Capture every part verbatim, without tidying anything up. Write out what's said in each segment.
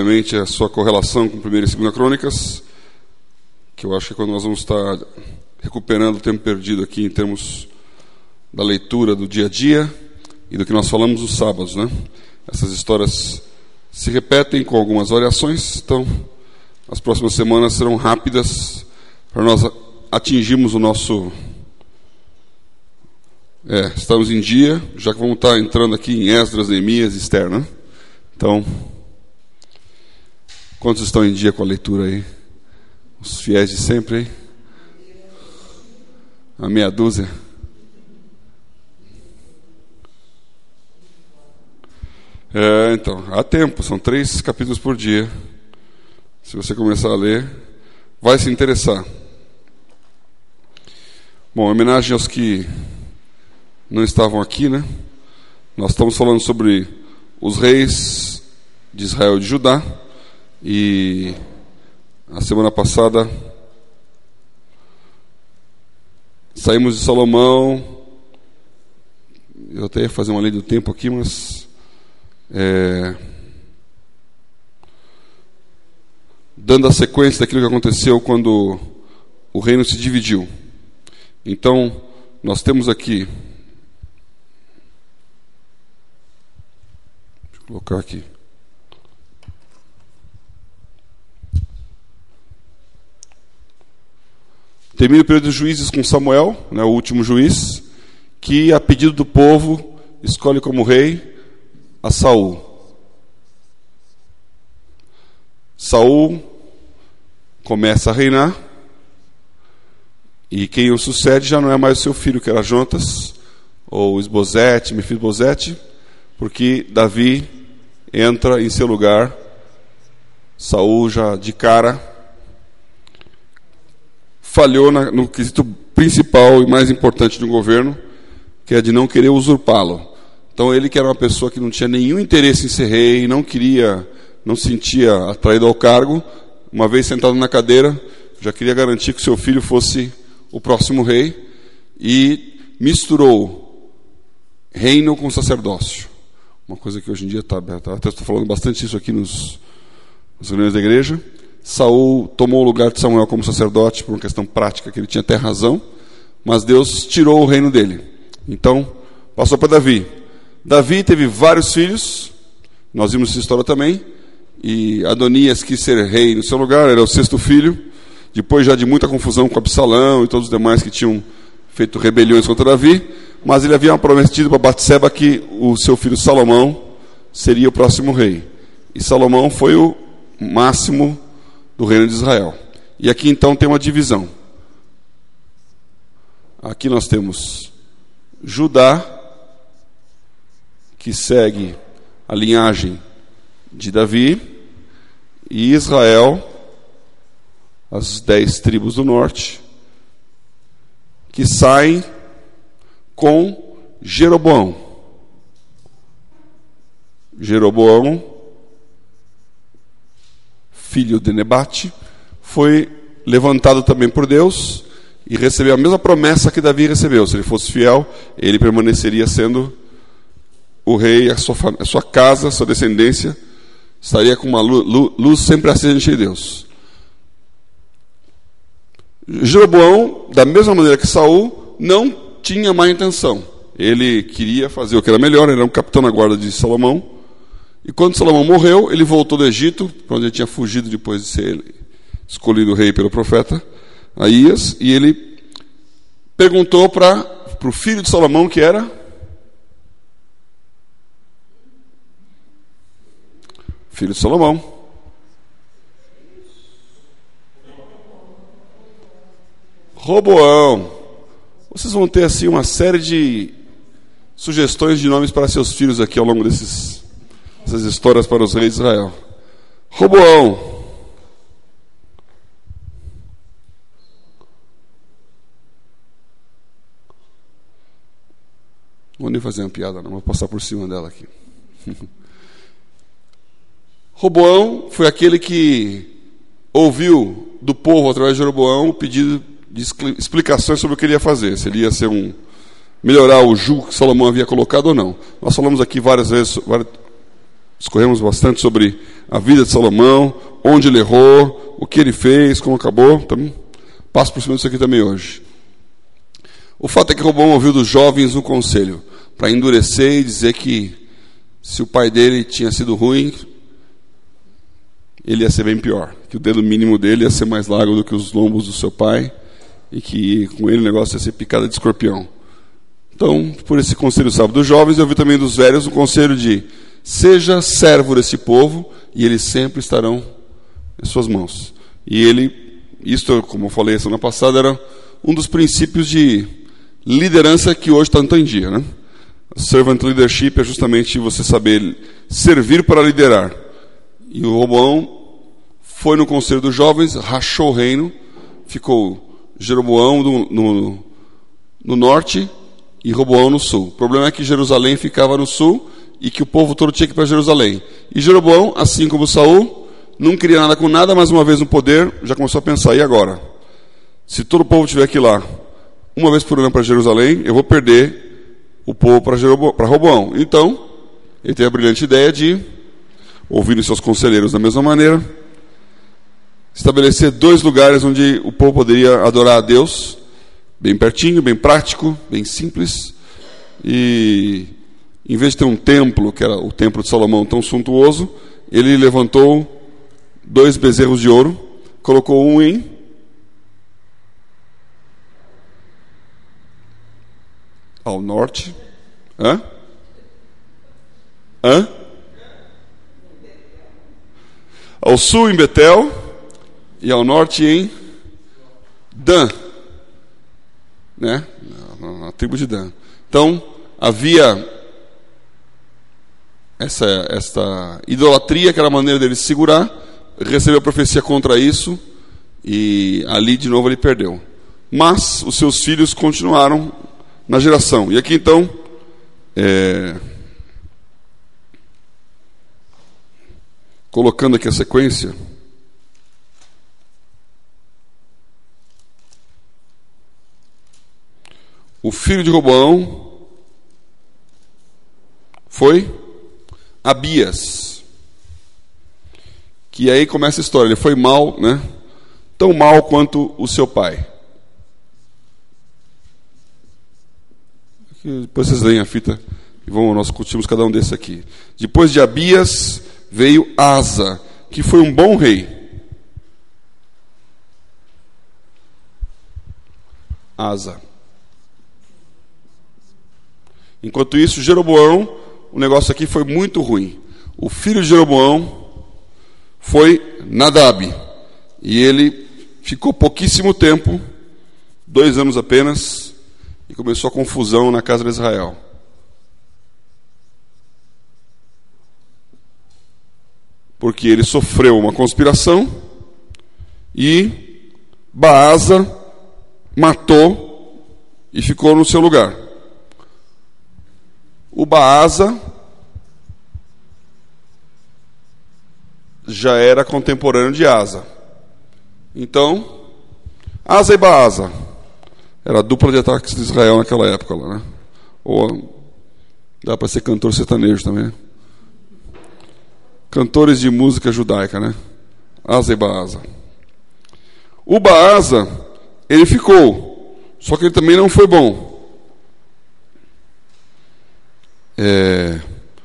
rapidamente a sua correlação com primeira e segunda Crônicas, que eu acho que é quando nós vamos estar recuperando o tempo perdido aqui em termos da leitura do dia a dia e do que nós falamos nos sábados, né? Essas histórias se repetem com algumas variações, então as próximas semanas serão rápidas para nós atingirmos o nosso... É, estamos em dia, já que vamos estar entrando aqui em Esdras, Neemias e Esther, né? Então, quantos estão em dia com a leitura aí? Os fiéis de sempre aí? A meia dúzia. É, então, há tempo, são três capítulos por dia. Se você começar a ler, vai se interessar. Bom, em homenagem aos que não estavam aqui, né? Nós estamos falando sobre os reis de Israel e de Judá, e a semana passada saímos de Salomão. Eu até ia fazer uma lei do tempo aqui, mas é, dando a sequência daquilo que aconteceu quando o reino se dividiu. Então, nós temos aqui, deixa eu colocar aqui, termina o período dos juízes com Samuel, né, o último juiz, que, a pedido do povo, escolhe como rei a Saul. Saul começa a reinar, e quem o sucede já não é mais o seu filho, que era Jonatas, ou Esbozete, Mefibosete, porque Davi entra em seu lugar. Saul já de cara falhou na, no quesito principal e mais importante do governo, que é de não querer usurpá-lo. Então ele, que era uma pessoa que não tinha nenhum interesse em ser rei, não queria, não se sentia atraído ao cargo, uma vez sentado na cadeira, já queria garantir que seu filho fosse o próximo rei, e misturou reino com sacerdócio. Uma coisa que hoje em dia está... Até estou falando bastante isso aqui nos, nas reuniões da igreja. Saul tomou o lugar de Samuel como sacerdote por uma questão prática, que ele tinha até razão, mas Deus tirou o reino dele. Então, passou para Davi. Davi teve vários filhos, nós vimos essa história também, e Adonias quis ser rei no seu lugar, era o sexto filho, depois já de muita confusão com Absalão e todos os demais que tinham feito rebeliões contra Davi, mas ele havia prometido para Batseba que o seu filho Salomão seria o próximo rei. E Salomão foi o máximo do reino de Israel. E aqui então tem uma divisão. Aqui nós temos Judá, que segue a linhagem de Davi, e Israel, as dez tribos do norte, que saem com Jeroboão. Jeroboão, filho de Nebate, foi levantado também por Deus e recebeu a mesma promessa que Davi recebeu. Se ele fosse fiel, ele permaneceria sendo o rei, a sua, a sua casa, a sua descendência estaria com uma luz, luz sempre acesa de Deus. Jeroboão, da mesma maneira que Saul, não tinha má intenção. Ele queria fazer o que era melhor, ele era um capitão na guarda de Salomão. E quando Salomão morreu, ele voltou do Egito, para onde ele tinha fugido depois de ser escolhido rei pelo profeta Aías, e ele perguntou para o filho de Salomão, que era filho de Salomão, Roboão. Vocês vão ter assim uma série de sugestões de nomes para seus filhos aqui ao longo desses, dessas histórias para os reis de Israel. Roboão. Não vou nem fazer uma piada, não, vou passar por cima dela aqui. Roboão foi aquele que ouviu do povo, através de Jeroboão, o pedido de explicações sobre o que ele ia fazer, se ele ia ser um, melhorar o jugo que Salomão havia colocado ou não. Nós falamos aqui várias vezes, várias, escorremos bastante sobre a vida de Salomão, onde ele errou, o que ele fez, como acabou. Então, passo por cima disso aqui também hoje. O fato é que Roboão ouviu dos jovens um conselho, para endurecer e dizer que se o pai dele tinha sido ruim, ele ia ser bem pior, que o dedo mínimo dele ia ser mais largo do que os lombos do seu pai, e que com ele o negócio ia ser picada de escorpião. Então, por esse conselho sábio dos jovens, eu ouvi também dos velhos um conselho de: seja servo desse povo, e eles sempre estarão em suas mãos. E ele, isto, como eu falei semana passada, era um dos princípios de liderança que hoje está em dia, né? Servant leadership é justamente você saber servir para liderar. E o Roboão foi no conselho dos jovens, rachou o reino, ficou Jeroboão no, no, no norte e Roboão no sul. O problema é que Jerusalém ficava no sul e que o povo todo tinha que ir para Jerusalém. E Jeroboão, assim como Saul, não queria nada com nada, mas uma vez no poder, já começou a pensar: e agora? Se todo o povo tiver que ir lá uma vez por ano para Jerusalém, eu vou perder o povo para Roboão. Então, ele teve a brilhante ideia de, ouvindo seus conselheiros da mesma maneira, estabelecer dois lugares onde o povo poderia adorar a Deus, bem pertinho, bem prático, bem simples. E em vez de ter um templo, que era o templo de Salomão tão suntuoso, ele levantou dois bezerros de ouro, colocou um em ao norte. Hã? Hã? Ao sul em Betel e ao norte em Dan, né? Na, na tribo de Dan. Então havia essa, esta idolatria, que era a maneira dele se segurar. Recebeu a profecia contra isso e ali de novo ele perdeu. Mas os seus filhos continuaram na geração. E aqui então, é, colocando aqui a sequência, o filho de Roboão foi Abias, que aí começa a história. Ele foi mal, né? Tão mal quanto o seu pai. Depois vocês leem a fita e vão, nós discutimos cada um desses aqui. Depois de Abias veio Asa, que foi um bom rei. Asa. Enquanto isso, Jeroboão, o negócio aqui foi muito ruim. O filho de Jeroboão foi Nadab, e ele ficou pouquíssimo tempo, dois anos apenas, e começou a confusão na casa de Israel. Porque ele sofreu uma conspiração e Baasa matou e ficou no seu lugar. O Baasa já era contemporâneo de Asa. Então, Asa e Baasa era a dupla de ataques de Israel naquela época lá, né? Ou dá para ser cantor sertanejo também. Cantores de música judaica, né? Asa e Baasa. O Baasa, ele ficou, só que ele também não foi bom. É...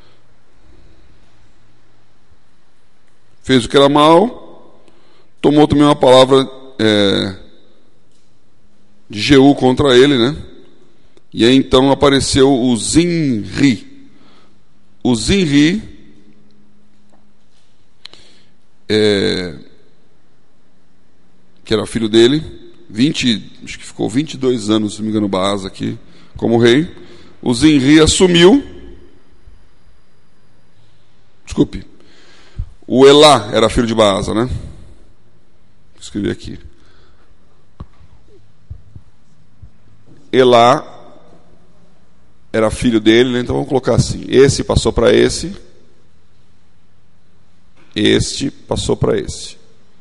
Fez o que era mal, tomou também uma palavra é... de Jeú contra ele, né? E aí então apareceu o Zinri. O Zinri é... que era filho dele, vinte, acho que ficou vinte e dois anos, se não me engano, Baasa aqui, como rei. O Zinri assumiu. Desculpe. O Elá era filho de Baasa, né? Vou escrever aqui. Elá era filho dele, né? Então vamos colocar assim: esse passou para esse, este passou para esse.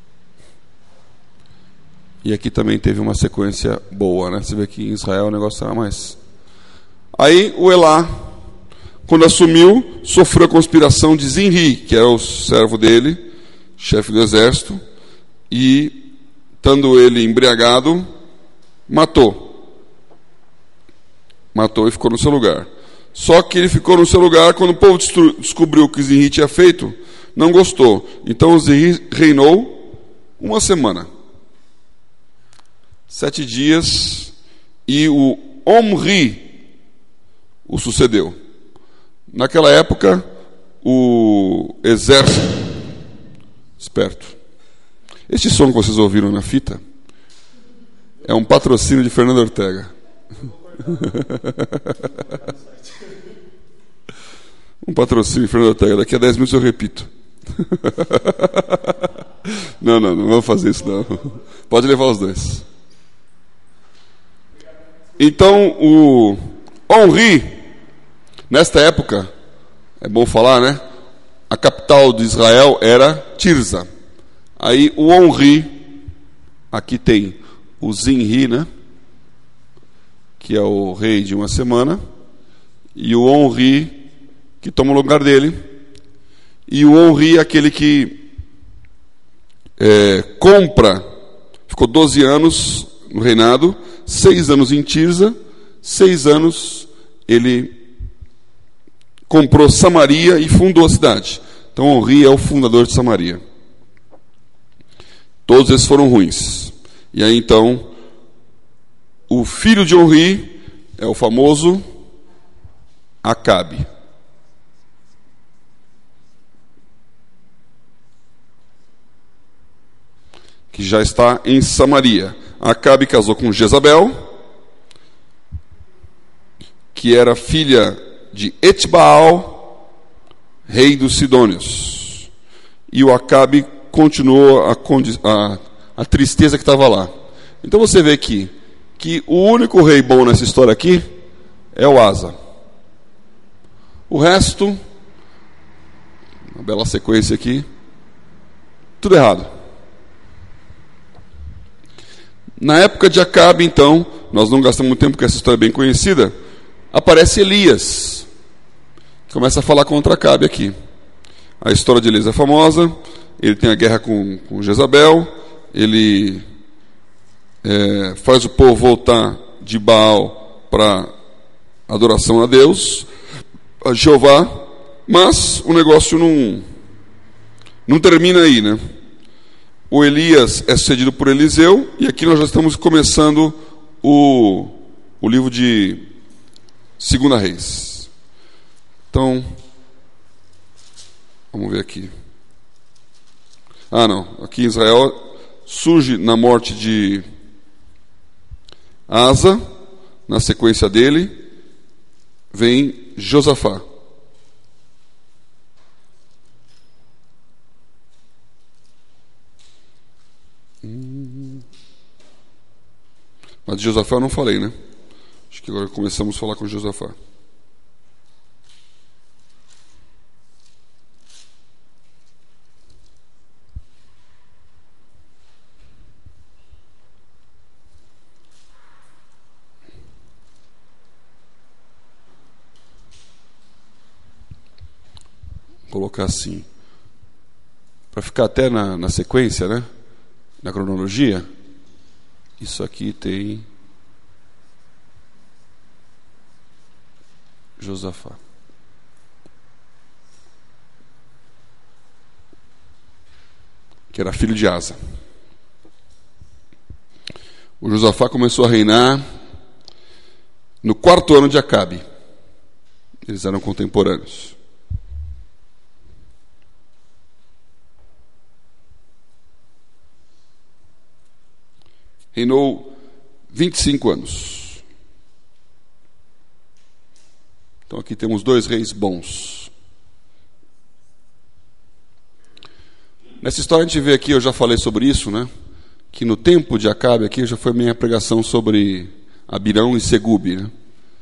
E aqui também teve uma sequência boa, né? Você vê que em Israel o negócio era mais. Aí o Elá quando assumiu, sofreu a conspiração de Zinri, que era o servo dele, chefe do exército, e, estando ele embriagado, matou. Matou e ficou no seu lugar. Só que ele ficou no seu lugar quando o povo descobriu o que Zinri tinha feito, não gostou. Então Zinri reinou uma semana. Sete dias, e o Omri o sucedeu. Naquela época, o exército... Esperto. Este som que vocês ouviram na fita é um patrocínio de Fernando Ortega. Um patrocínio de Fernando Ortega. Daqui a dez minutos eu repito. Não, não, não vamos fazer isso não. Pode levar os dois. Então, o Omri, nesta época, é bom falar, né? A capital de Israel era Tirza. Aí o Omri, aqui tem o Zinri, né? Que é o rei de uma semana, e o Omri, que toma o lugar dele, e o Omri é aquele que é, compra, ficou doze anos no reinado, seis anos em Tirza, seis anos ele comprou Samaria e fundou a cidade. Então Omri é o fundador de Samaria. Todos esses foram ruins. E aí então, o filho de Omri é o famoso Acabe. Que já está em Samaria. Acabe casou com Jezabel, que era filha de Etbaal, rei dos Sidônios. E o Acabe continuou a, a, a tristeza que estava lá. Então você vê aqui que o único rei bom nessa história aqui é o Asa. O resto, uma bela sequência aqui, tudo errado. Na época de Acabe, então, nós não gastamos muito tempo porque essa história é bem conhecida, aparece Elias, que começa a falar contra Acabe aqui. A história de Elias é famosa, ele tem a guerra com, com Jezabel, ele é, faz o povo voltar de Baal para adoração a Deus, a Jeová, mas o negócio não, não termina aí, né? O Elias é sucedido por Eliseu, e aqui nós já estamos começando o, o livro de Segunda Reis. Então, vamos ver aqui. Ah, não. Aqui em Israel surge na morte de Asa, na sequência dele, vem Josafá. Mas de Josafá eu não falei, né? Acho que agora começamos a falar com Josafá. Vou colocar assim, para ficar até na, na sequência, né? Na cronologia. Isso aqui tem Josafá. Que era filho de Asa. O Josafá começou a reinar no quarto ano de Acabe. Eles eram contemporâneos. Reinou vinte e cinco anos. Então aqui temos dois reis bons. Nessa história a gente vê aqui, eu já falei sobre isso, né? Que no tempo de Acabe aqui já foi minha pregação sobre Abirão e Segube, né?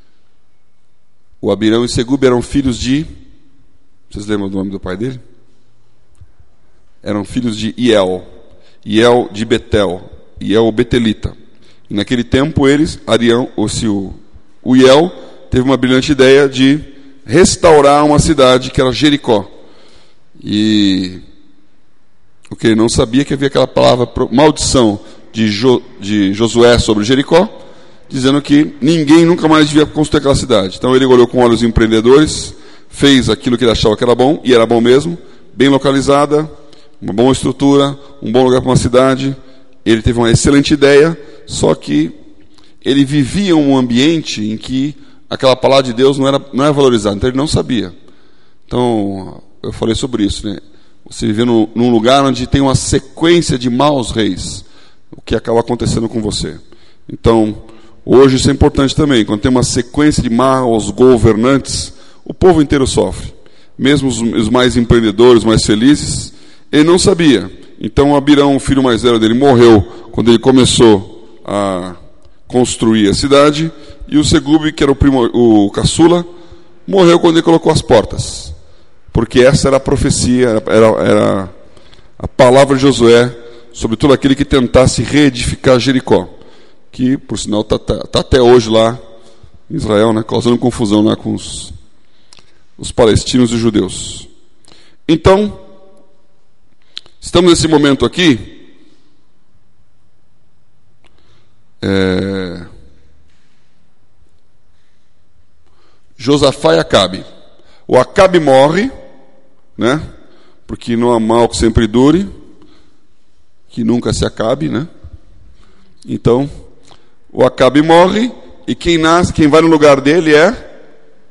O Abirão e Segube eram filhos de... Vocês lembram do nome do pai dele? Eram filhos de Iel. Iel de Betel. Iel o Betelita. E naquele tempo eles, Arião, ou se o, o Iel, teve uma brilhante ideia de restaurar uma cidade que era Jericó. E o que ele não sabia é que havia aquela palavra maldição de, jo, de Josué sobre Jericó, dizendo que ninguém nunca mais devia construir aquela cidade. Então ele olhou com olhos empreendedores, fez aquilo que ele achava que era bom, e era bom mesmo, bem localizada, uma boa estrutura, um bom lugar para uma cidade. Ele teve uma excelente ideia, só que ele vivia um ambiente em que aquela palavra de Deus não era, não era valorizada, então ele não sabia. Então, eu falei sobre isso, né? Você vive num, num lugar onde tem uma sequência de maus reis, o que acaba acontecendo com você. Então, hoje isso é importante também, quando tem uma sequência de maus governantes, o povo inteiro sofre. Mesmo os, os mais empreendedores, mais felizes, ele não sabia. Então, Abirão, o filho mais velho dele, morreu quando ele começou a construir a cidade, e o Segube, que era o, primo, o caçula, morreu quando ele colocou as portas. Porque essa era a profecia, era, era a palavra de Josué sobre todo aquele que tentasse reedificar Jericó, que, por sinal, está tá, tá até hoje lá em Israel, né, causando confusão lá com os, os palestinos e os judeus. Então, estamos nesse momento aqui, é, Josafá e Acabe. O Acabe morre, né? Porque não há mal que sempre dure, que nunca se acabe, né? Então, o Acabe morre, e quem nasce, quem vai no lugar dele é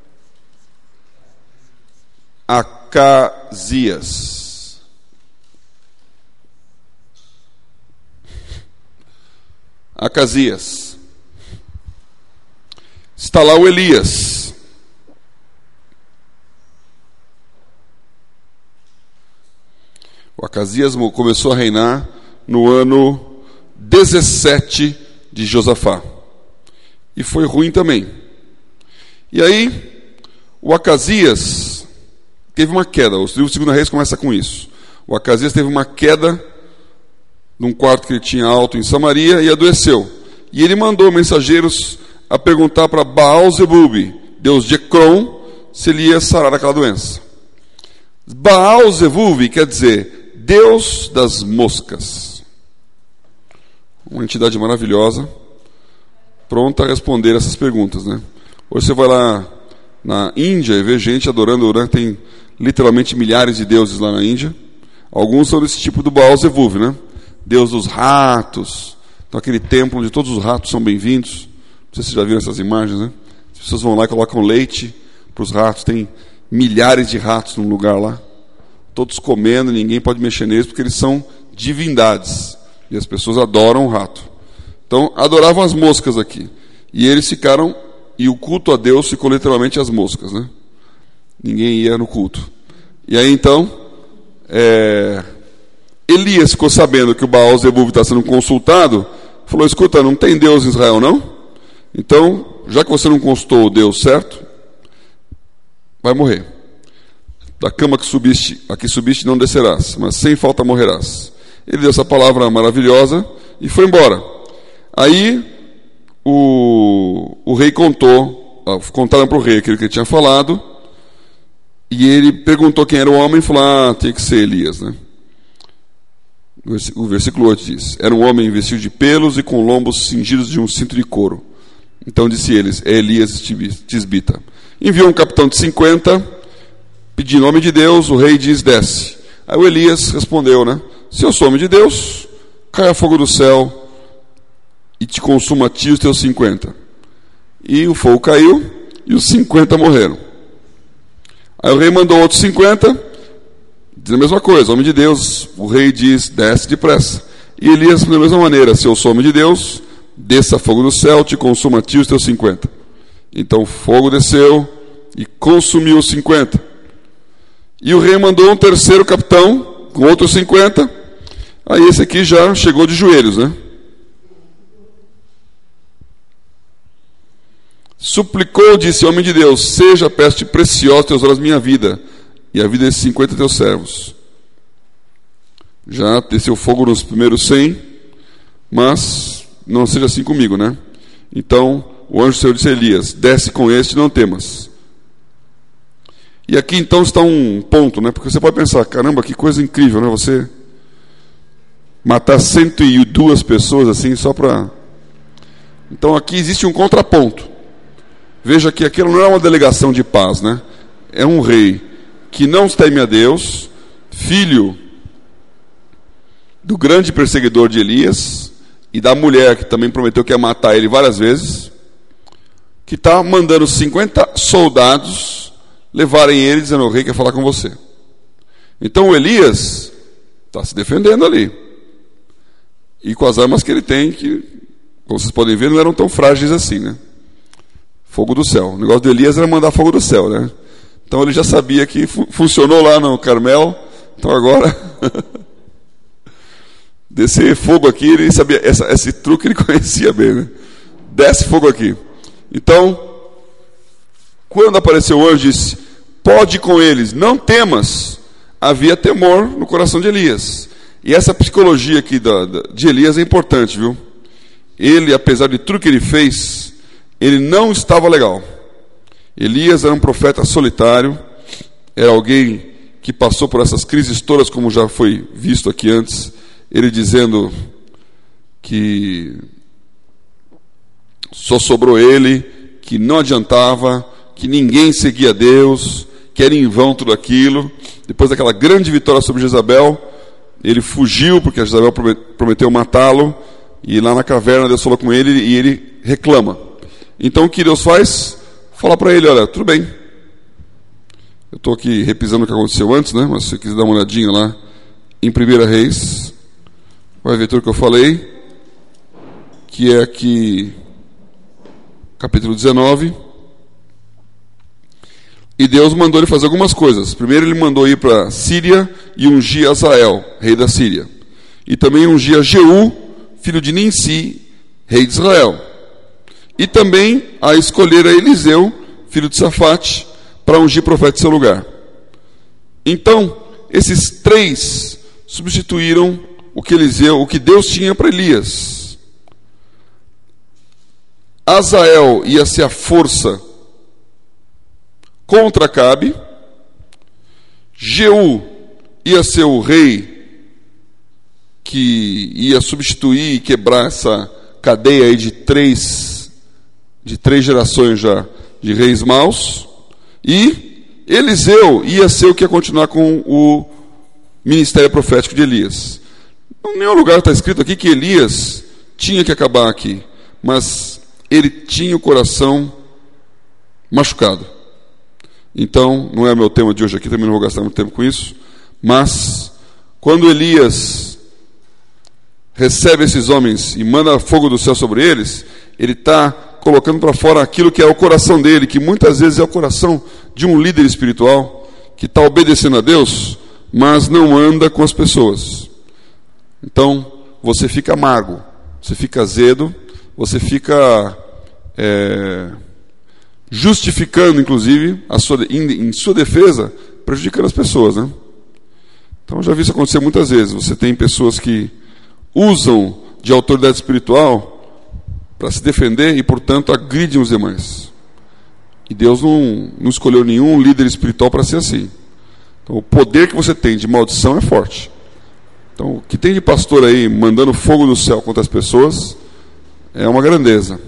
Acasias. Acasias. Está lá o Elias. O Acasias começou a reinar no ano dezessete de Josafá. E foi ruim também. E aí, o Acasias teve uma queda. O livro de Segunda Reis começa com isso. O Acasias teve uma queda num quarto que ele tinha alto em Samaria e adoeceu. E ele mandou mensageiros a perguntar para Baal-Zebub, deus de Ecrom, se ele ia sarar aquela doença. Baal-Zebub quer dizer Deus das moscas. Uma entidade maravilhosa, pronta a responder essas perguntas, né? Hoje você vai lá na Índia e vê gente adorando, né? Tem literalmente milhares de deuses lá na Índia. Alguns são desse tipo do Baal-Zebub, né? Deus dos ratos. Então aquele templo onde todos os ratos são bem-vindos. Não sei se vocês já viram essas imagens, né? As pessoas vão lá e colocam leite para os ratos. Tem milhares de ratos num lugar lá. Todos comendo, ninguém pode mexer neles, porque eles são divindades. E as pessoas adoram o rato. Então, adoravam as moscas aqui. E eles ficaram, e o culto a Deus ficou literalmente as moscas, né? Ninguém ia no culto. E aí, então, é, Elias ficou sabendo que o Baal-Zebub está sendo consultado, falou, escuta, não tem Deus em Israel, não? Então, já que você não consultou o Deus certo, vai morrer. Da cama que subiste, a que subiste não descerás, mas sem falta morrerás. Ele deu essa palavra maravilhosa e foi embora. Aí o, o rei contou, contaram para o rei aquilo que ele tinha falado, e ele perguntou quem era o homem e falou, ah, tem que ser Elias, né? O versículo oito diz, era um homem vestido de pelos e com lombos cingidos de um cinto de couro. Então disse eles, é Elias tisbita. Enviou um capitão de cinquenta, pedindo nome de Deus, o rei diz, desce. Aí o Elias respondeu, né? Se eu sou homem de Deus, caia fogo do céu e te consuma a ti os teus cinquenta. E o fogo caiu e os cinquenta morreram. Aí o rei mandou outros cinquenta, diz a mesma coisa, homem de Deus. O rei diz, desce depressa. E Elias, da mesma maneira, se eu sou homem de Deus, desça fogo do céu, te consuma a ti os teus cinquenta. Então o fogo desceu e consumiu os cinquenta. E o rei mandou um terceiro capitão, com outros cinquenta. Aí esse aqui já chegou de joelhos, né? Suplicou, disse, homem de Deus, seja a peste preciosa teus olhos minha vida, e a vida desses cinquenta teus servos. Já desceu fogo nos primeiros cem, mas não seja assim comigo, né? Então, o anjo do Senhor disse a Elias, desce com este, não temas. E aqui então está um ponto, né? Porque você pode pensar, caramba, que coisa incrível, né? Você matar cento e duas pessoas assim só para... Então aqui existe um contraponto. Veja que aquilo não é uma delegação de paz, né? É um rei que não teme a Deus, filho do grande perseguidor de Elias e da mulher que também prometeu que ia matar ele várias vezes, que está mandando cinquenta soldados levarem ele, dizendo: o rei quer falar com você. Então o Elias está se defendendo ali, e com as armas que ele tem, que, como vocês podem ver, não eram tão frágeis assim, né? Fogo do céu. O negócio de Elias era mandar fogo do céu, né? Então ele já sabia que fu- funcionou lá no Carmel. Então agora descer fogo aqui, ele sabia, essa, esse truque ele conhecia bem, né? Desce fogo aqui. Então, quando apareceu o anjo, disse: pode ir com eles, não temas. Havia temor no coração de Elias. E essa psicologia aqui da, da, de Elias é importante, viu? Ele, apesar de tudo que ele fez, ele não estava legal. Elias era um profeta solitário, era alguém que passou por essas crises todas, como já foi visto aqui antes, ele dizendo que só sobrou ele, que não adiantava, que ninguém seguia Deus, que era em vão tudo aquilo. Depois daquela grande vitória sobre Jezabel, ele fugiu, porque a Jezabel prometeu matá-lo, e lá na caverna Deus falou com ele, e ele reclama. Então o que Deus faz? Fala para ele: olha, tudo bem, eu estou aqui repisando o que aconteceu antes, né? Mas se você quiser dar uma olhadinha lá em Primeira Reis, vai ver tudo que eu falei, que é aqui capítulo dezenove. E Deus mandou ele fazer algumas coisas. Primeiro ele mandou ir para Síria e ungir Azael, rei da Síria. E também ungir Jeú, filho de Ninsi, rei de Israel. E também a escolher a Eliseu, filho de Safate, para ungir profeta em seu lugar. Então, esses três substituíram o que Eliseu, o que Deus tinha para Elias. Azael ia ser a força contra Acabe. Jeú ia ser o rei que ia substituir e quebrar essa cadeia aí de três, de três gerações já de reis maus. E Eliseu ia ser o que ia continuar com o ministério profético de Elias. Em nenhum lugar está escrito aqui que Elias tinha que acabar aqui, mas ele tinha o coração machucado. Então, não é meu tema de hoje aqui, também não vou gastar muito tempo com isso, mas quando Elias recebe esses homens e manda fogo do céu sobre eles, ele está colocando para fora aquilo que é o coração dele, que muitas vezes é o coração de um líder espiritual que está obedecendo a Deus, mas não anda com as pessoas. Então, você fica amargo, você fica azedo, você fica é, justificando, inclusive, a sua, em, em sua defesa, prejudicando as pessoas, né? Então, eu já vi isso acontecer muitas vezes. Você tem pessoas que usam de autoridade espiritual para se defender e, portanto, agridem os demais. E Deus não, não escolheu nenhum líder espiritual para ser assim. Então, o poder que você tem de maldição é forte. Então, o que tem de pastor aí mandando fogo do céu contra as pessoas é uma grandeza.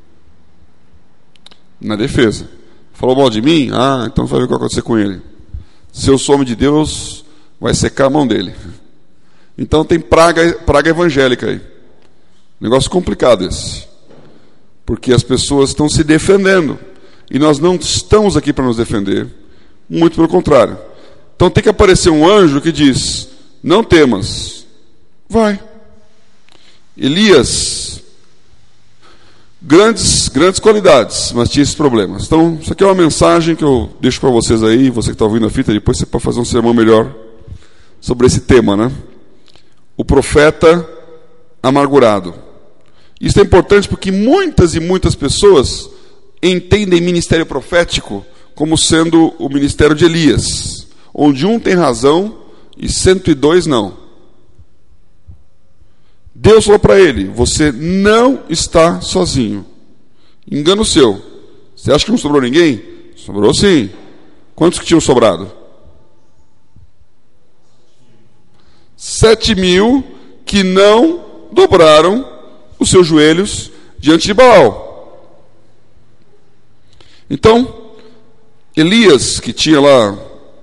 Na defesa. Falou mal de mim? Ah, então vai ver o que vai acontecer com ele. Se eu sou homem de Deus, vai secar a mão dele. Então tem praga, praga evangélica aí. Negócio complicado esse. Porque as pessoas estão se defendendo. E nós não estamos aqui para nos defender. Muito pelo contrário. Então tem que aparecer um anjo que diz: não temas. Vai. Elias, grandes, grandes qualidades, mas tinha esses problemas. Então, isso aqui é uma mensagem que eu deixo para vocês aí. Você que está ouvindo a fita, depois você pode fazer um sermão melhor sobre esse tema, né? O profeta amargurado. Isso é importante porque muitas e muitas pessoas entendem ministério profético como sendo o ministério de Elias, onde um tem razão e cento e dois não. Deus falou para ele: você não está sozinho. Engano seu. Você acha que não sobrou ninguém? Sobrou sim. Quantos que tinham sobrado? Sete mil que não dobraram os seus joelhos diante de Baal. Então, Elias, que tinha lá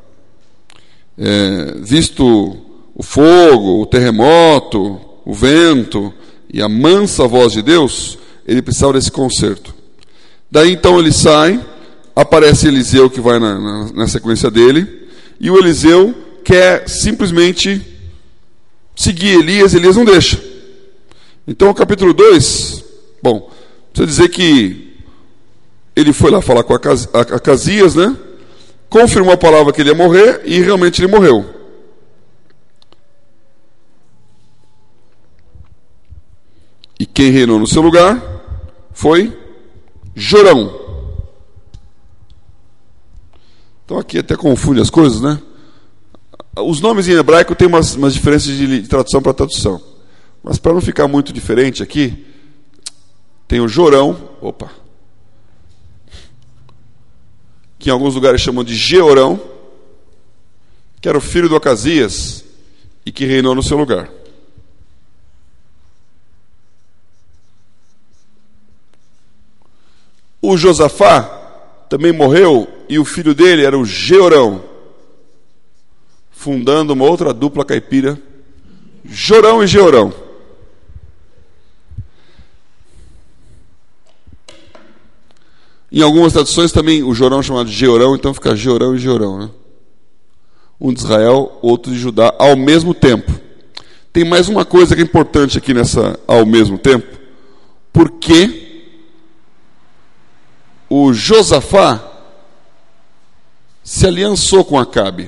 é, visto o fogo, o terremoto, o vento e a mansa voz de Deus, ele precisava desse conserto. Daí então ele sai, aparece Eliseu que vai na, na, na sequência dele, e o Eliseu quer simplesmente seguir Elias, Elias não deixa. Então o capítulo dois, bom, precisa dizer que ele foi lá falar com Acasias, né? Confirmou a palavra que ele ia morrer, e realmente ele morreu. E quem reinou no seu lugar foi Jorão. Então aqui até confunde as coisas, né? Os nomes em hebraico têm umas, umas diferenças de, de tradução para tradução. Mas para não ficar muito diferente aqui, tem o Jorão, opa, que em alguns lugares chamam de Jeorão, que era o filho do Acasias e que reinou no seu lugar. O Josafá também morreu, e o filho dele era o Jeorão, fundando uma outra dupla caipira, Jorão e Jeorão. Em algumas traduções também o Jorão é chamado de Jeorão, então fica Jeorão e Jeorão, né? Um de Israel, outro de Judá, ao mesmo tempo. Tem mais uma coisa que é importante aqui nessa ao mesmo tempo. Porque o Josafá se aliançou com Acabe.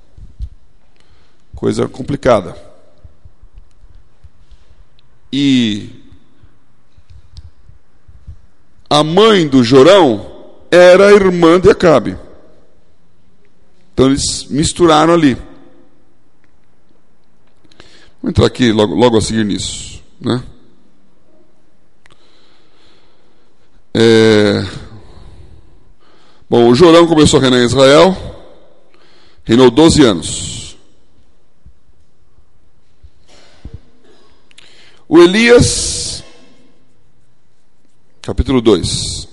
Coisa complicada. E a mãe do Jorão era a irmã de Acabe. Então eles misturaram ali. Vou entrar aqui logo, logo a seguir nisso, né? É... Bom, o Jorão começou a reinar em Israel, reinou doze anos. O Elias, capítulo dois,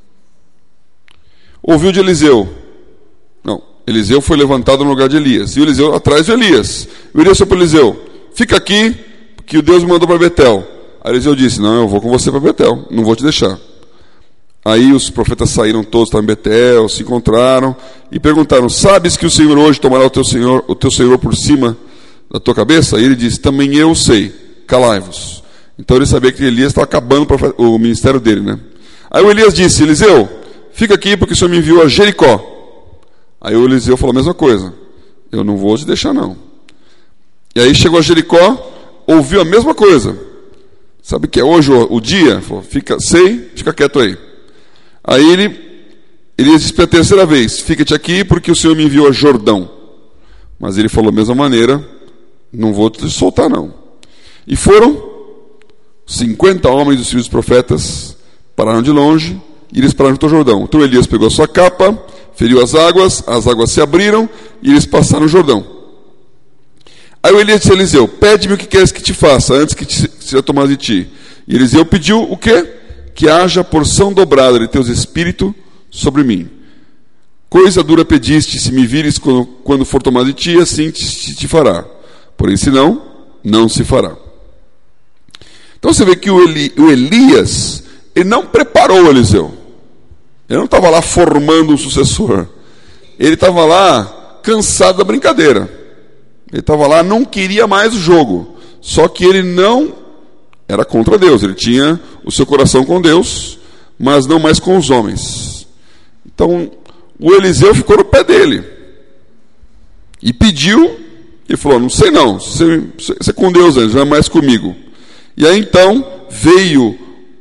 ouviu de Eliseu. Não, Eliseu foi levantado no lugar de Elias, e o Eliseu atrás de Elias. O Elias foi para Eliseu: fica aqui, que o Deus me mandou para Betel. Aí Eliseu disse: não, eu vou com você para Betel, não vou te deixar. Aí os profetas saíram todos, estavam em Betel, se encontraram e perguntaram: sabes que o Senhor hoje tomará o teu Senhor, o teu Senhor por cima da tua cabeça? E ele disse: também eu sei, calai-vos. Então ele sabia que Elias estava acabando o ministério dele, né? Aí o Elias disse: Eliseu, fica aqui porque o Senhor me enviou a Jericó. Aí o Eliseu falou a mesma coisa: eu não vou te deixar não. E aí chegou a Jericó, ouviu a mesma coisa. Sabe que é hoje o, o dia? Falou: fica, sei, fica quieto aí. Aí ele, Elias disse pela terceira vez: fica-te aqui porque o Senhor me enviou a Jordão. Mas ele falou da mesma maneira: não vou te soltar não. E foram cinquenta homens dos filhos dos profetas, pararam de longe, e eles pararam junto ao Jordão. Então Elias pegou a sua capa, feriu as águas, as águas se abriram, e eles passaram o Jordão. Aí o Elias disse a Eliseu: pede-me o que queres que te faça, antes que te seja tomado de ti. E Eliseu pediu o quê? Que haja porção dobrada de teus espíritos sobre mim. Coisa dura pediste, se me vires quando, quando for tomado de ti, assim te, te fará. Porém, se não, não se fará. Então você vê que o, Eli, o Elias, ele não preparou o Eliseu. Ele não estava lá formando um sucessor. Ele estava lá cansado da brincadeira. Ele estava lá, não queria mais o jogo. Só que ele não era contra Deus. Ele tinha o seu coração com Deus, mas não mais com os homens. Então, o Eliseu ficou no pé dele. E pediu, e falou: não sei não, você, você é com Deus, não é mais comigo. E aí então, veio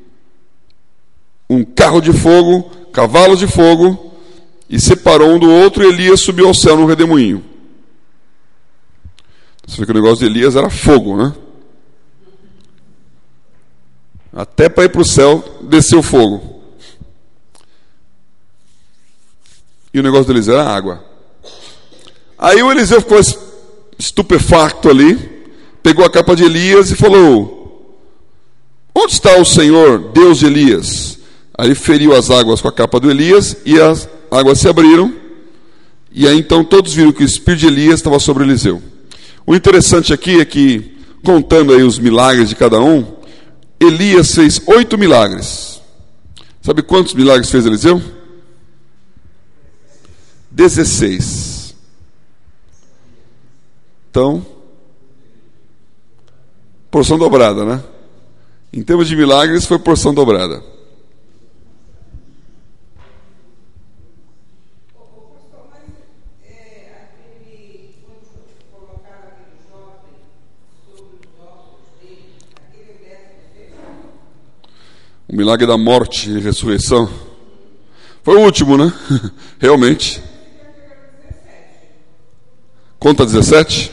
um carro de fogo, cavalos de fogo, e separou um do outro, e Elias subiu ao céu no redemoinho. Você vê que o negócio de Elias era fogo, né? Até para ir para o céu, desceu fogo. E o negócio do Eliseu era água. Aí o Eliseu ficou estupefacto ali, pegou a capa de Elias e falou: onde está o Senhor, Deus de Elias? Aí ele feriu as águas com a capa do Elias e as águas se abriram. E aí então todos viram que o espírito de Elias estava sobre Eliseu. O interessante aqui é que, contando aí os milagres de cada um, Elias fez oito milagres. Sabe quantos milagres fez Eliseu? dezesseis. Então, porção dobrada, né? Em termos de milagres, foi porção dobrada. O milagre da morte e ressurreição foi o último, né? Realmente. Conta dezessete?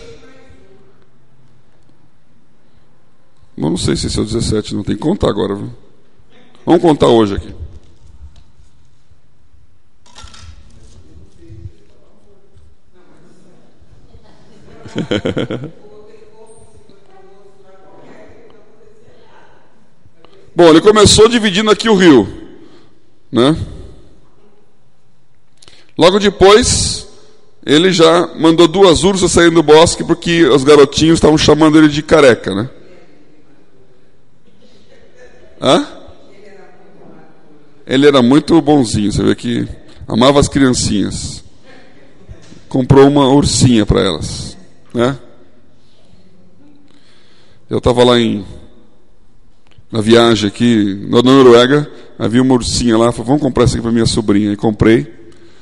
Eu não sei se esse é o dezessete, não tem que contar agora, viu? Vamos contar hoje aqui. Bom, ele começou dividindo aqui o rio, né? Logo depois, ele já mandou duas ursas saírem do bosque porque os garotinhos estavam chamando ele de careca, né? Hã? Ele era muito bonzinho, você vê que amava as criancinhas. Comprou uma ursinha para elas, né? Eu estava lá em na viagem aqui na Noruega, havia uma ursinha lá, falei, vamos comprar isso aqui para minha sobrinha, e comprei.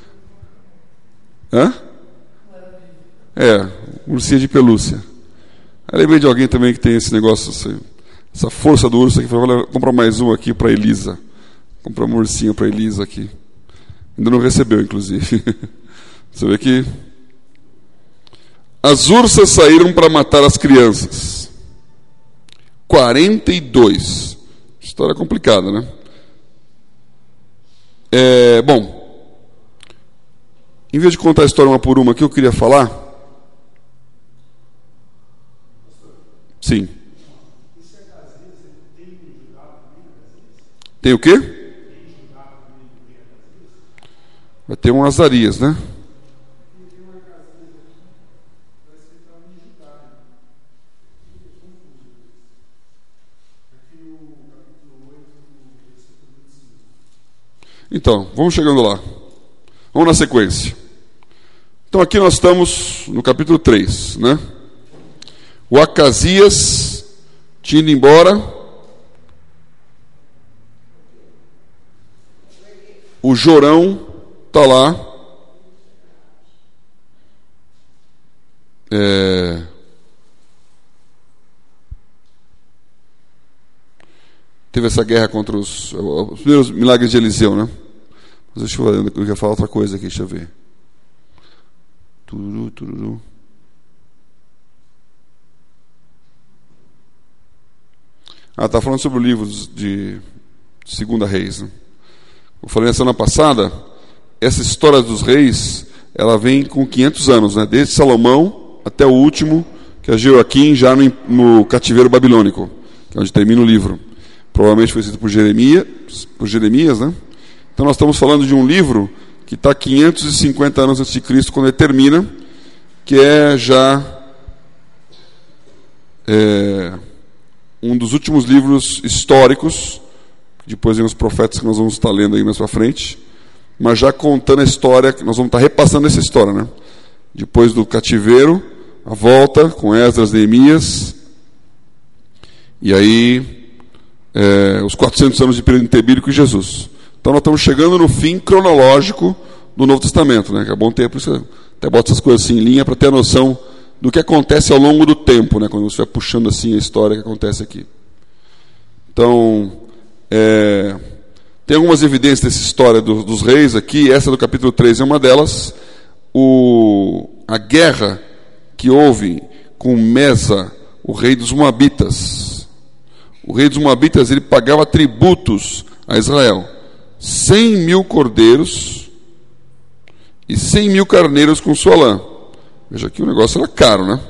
Hã? É, ursinha de pelúcia. Aí lembrei de alguém também que tem esse negócio, essa, essa força do urso aqui, falei, vou comprar mais um aqui para Elisa. Comprar uma ursinha para Elisa aqui. Ainda não recebeu, inclusive. Você vê que as ursas saíram para matar as crianças. quarenta e dois. História complicada, né? É, bom, em vez de contar a história uma por uma que eu queria falar. Sim. Tem o quê? Vai ter um Azarias, né? Então, vamos chegando lá. Vamos na sequência. Então aqui nós estamos no capítulo três, né? O Acasias tinha ido embora. O Jorão está lá. É... Teve essa guerra contra os, os primeiros milagres de Eliseu, né? Mas deixa eu ver, eu ia falar outra coisa aqui, deixa eu ver. Tururu, tururu. Ah, está falando sobre o livro de Segunda Reis, né? Eu falei na semana passada, essa história dos reis, ela vem com quinhentos anos, né? Desde Salomão até o último, que é Jeoaquim, já no, no cativeiro babilônico, que é onde termina o livro. Provavelmente foi escrito por Jeremias, por Jeremias, né? Então nós estamos falando de um livro que está quinhentos e cinquenta anos antes de Cristo, quando ele termina, que é já é, um dos últimos livros históricos. Depois vem os profetas que nós vamos estar lendo aí mais para frente, mas já contando a história, nós vamos estar repassando essa história, né? Depois do cativeiro, a volta com Esdras e Neemias, e aí é, os quatrocentos anos de período intebílico e Jesus. Então nós estamos chegando no fim cronológico do Novo Testamento, né? Que é bom ter, por isso eu até boto essas coisas assim em linha para ter a noção do que acontece ao longo do tempo, né? Quando você vai puxando assim a história que acontece aqui. Então, é, tem algumas evidências dessa história do, dos reis aqui. Essa do capítulo três é uma delas. O, a guerra que houve com Mesa, o rei dos Moabitas. O rei dos Moabitas, ele pagava tributos a Israel. cem mil cordeiros e cem mil carneiros com sua lã. Veja que o negócio era caro, né?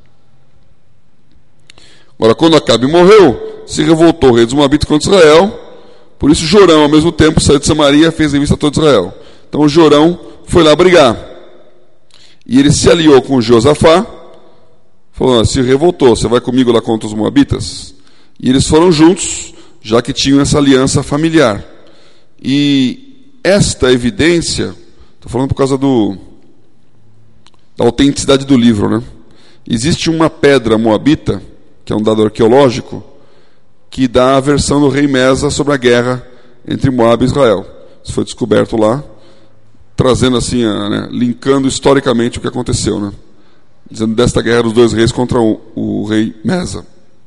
Agora, quando Acabe morreu, se revoltou o rei dos Moabitas contra Israel. Por isso Jorão, ao mesmo tempo, saiu de Samaria e fez revista a todo Israel. Então Jorão foi lá brigar. E ele se aliou com Josafá, falou, se revoltou, você vai comigo lá contra os Moabitas? E eles foram juntos, já que tinham essa aliança familiar. E esta evidência, estou falando por causa do, da autenticidade do livro, né? Existe uma pedra moabita, que é um dado arqueológico, que dá a versão do rei Mesa sobre a guerra entre Moab e Israel. Isso foi descoberto lá, trazendo assim, a, né, linkando historicamente o que aconteceu, né? Dizendo desta guerra dos dois reis contra o, o rei Mesa.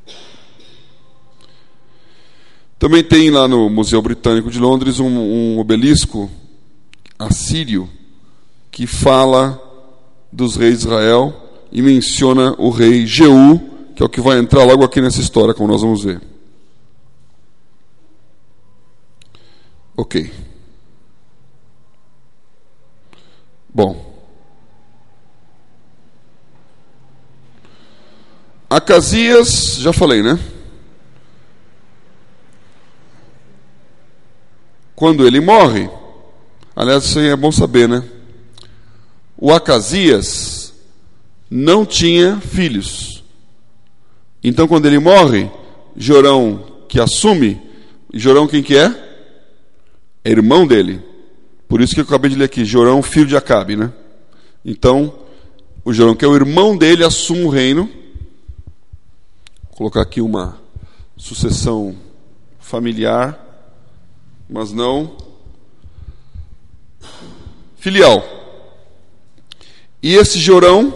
Também tem lá no Museu Britânico de Londres um, um obelisco assírio que fala dos reis de Israel e menciona o rei Jeú, que é o que vai entrar logo aqui nessa história, como nós vamos ver. Ok. Bom. Acasias, já falei, né? Quando ele morre, aliás, isso aí é bom saber, né? O Acasias não tinha filhos. Então, quando ele morre, Jorão, que assume, Jorão quem que é? É irmão dele. Por isso que eu acabei de ler aqui, Jorão, filho de Acabe, né? Então, o Jorão, que é o irmão dele, assume o reino. Vou colocar aqui uma sucessão familiar, mas não filial. E esse Jorão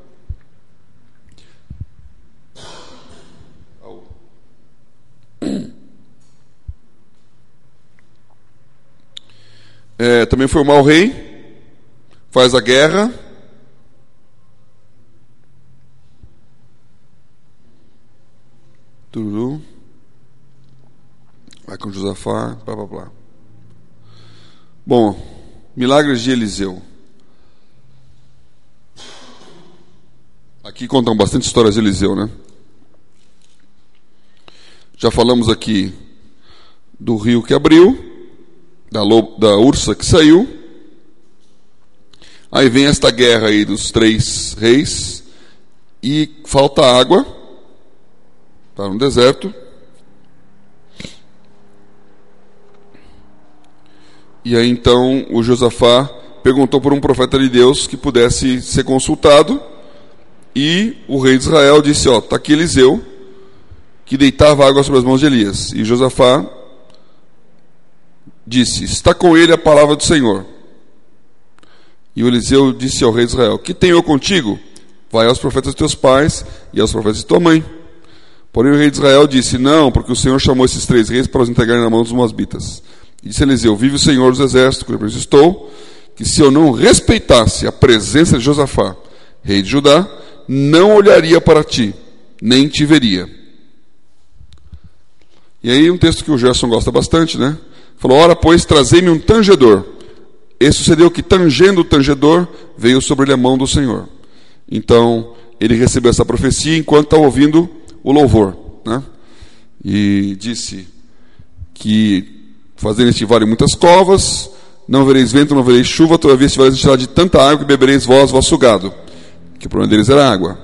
É, também foi um mau rei, faz a guerra, Tururu, vai com Josafá, blá blá blá. Bom, milagres de Eliseu. Aqui contam bastante histórias de Eliseu, né? Já falamos aqui do rio que abriu, Da, lobo, da ursa que saiu. Aí vem esta guerra aí dos três reis e falta água, está no deserto. E aí então o Josafá perguntou por um profeta de Deus que pudesse ser consultado, e o rei de Israel disse, ó, está aqui Eliseu, que deitava água sobre as mãos de Elias. E Josafá disse, está com ele a palavra do Senhor. E o Eliseu disse ao rei de Israel, que tenho eu contigo? Vai aos profetas de teus pais e aos profetas de tua mãe. Porém o rei de Israel disse, não, porque o Senhor chamou esses três reis para os entregarem na mão dos moabitas. E disse Eliseu, vive o Senhor dos exércitos, que eu estou, que se eu não respeitasse a presença de Josafá, rei de Judá, não olharia para ti, nem te veria. E aí um texto que o Gerson gosta bastante, né? Falou, ora, pois, trazei-me um tangedor. E sucedeu que, tangendo o tangedor, veio sobre ele a mão do Senhor. Então, ele recebeu essa profecia enquanto estava ouvindo o louvor, né? E disse que, fazendo este vale muitas covas, não vereis vento, não vereis chuva, todavia estivereis encheados de tanta água que bebereis vós, vosso gado. Que o problema deles era água.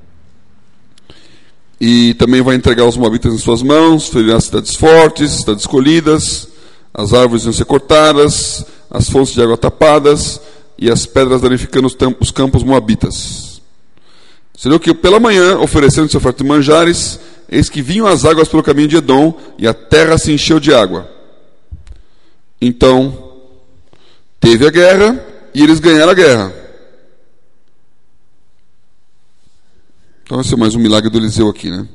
E também vai entregar os moabitas em suas mãos, ferirá as cidades fortes, cidades escolhidas, as árvores iam ser cortadas, as fontes de água tapadas, e as pedras danificando os, os campos moabitas. Senão que pela manhã, oferecendo-se oferta de manjares, eis que vinham as águas pelo caminho de Edom, e a terra se encheu de água. Então, teve a guerra, e eles ganharam a guerra. Então esse é mais um milagre do Eliseu aqui, né?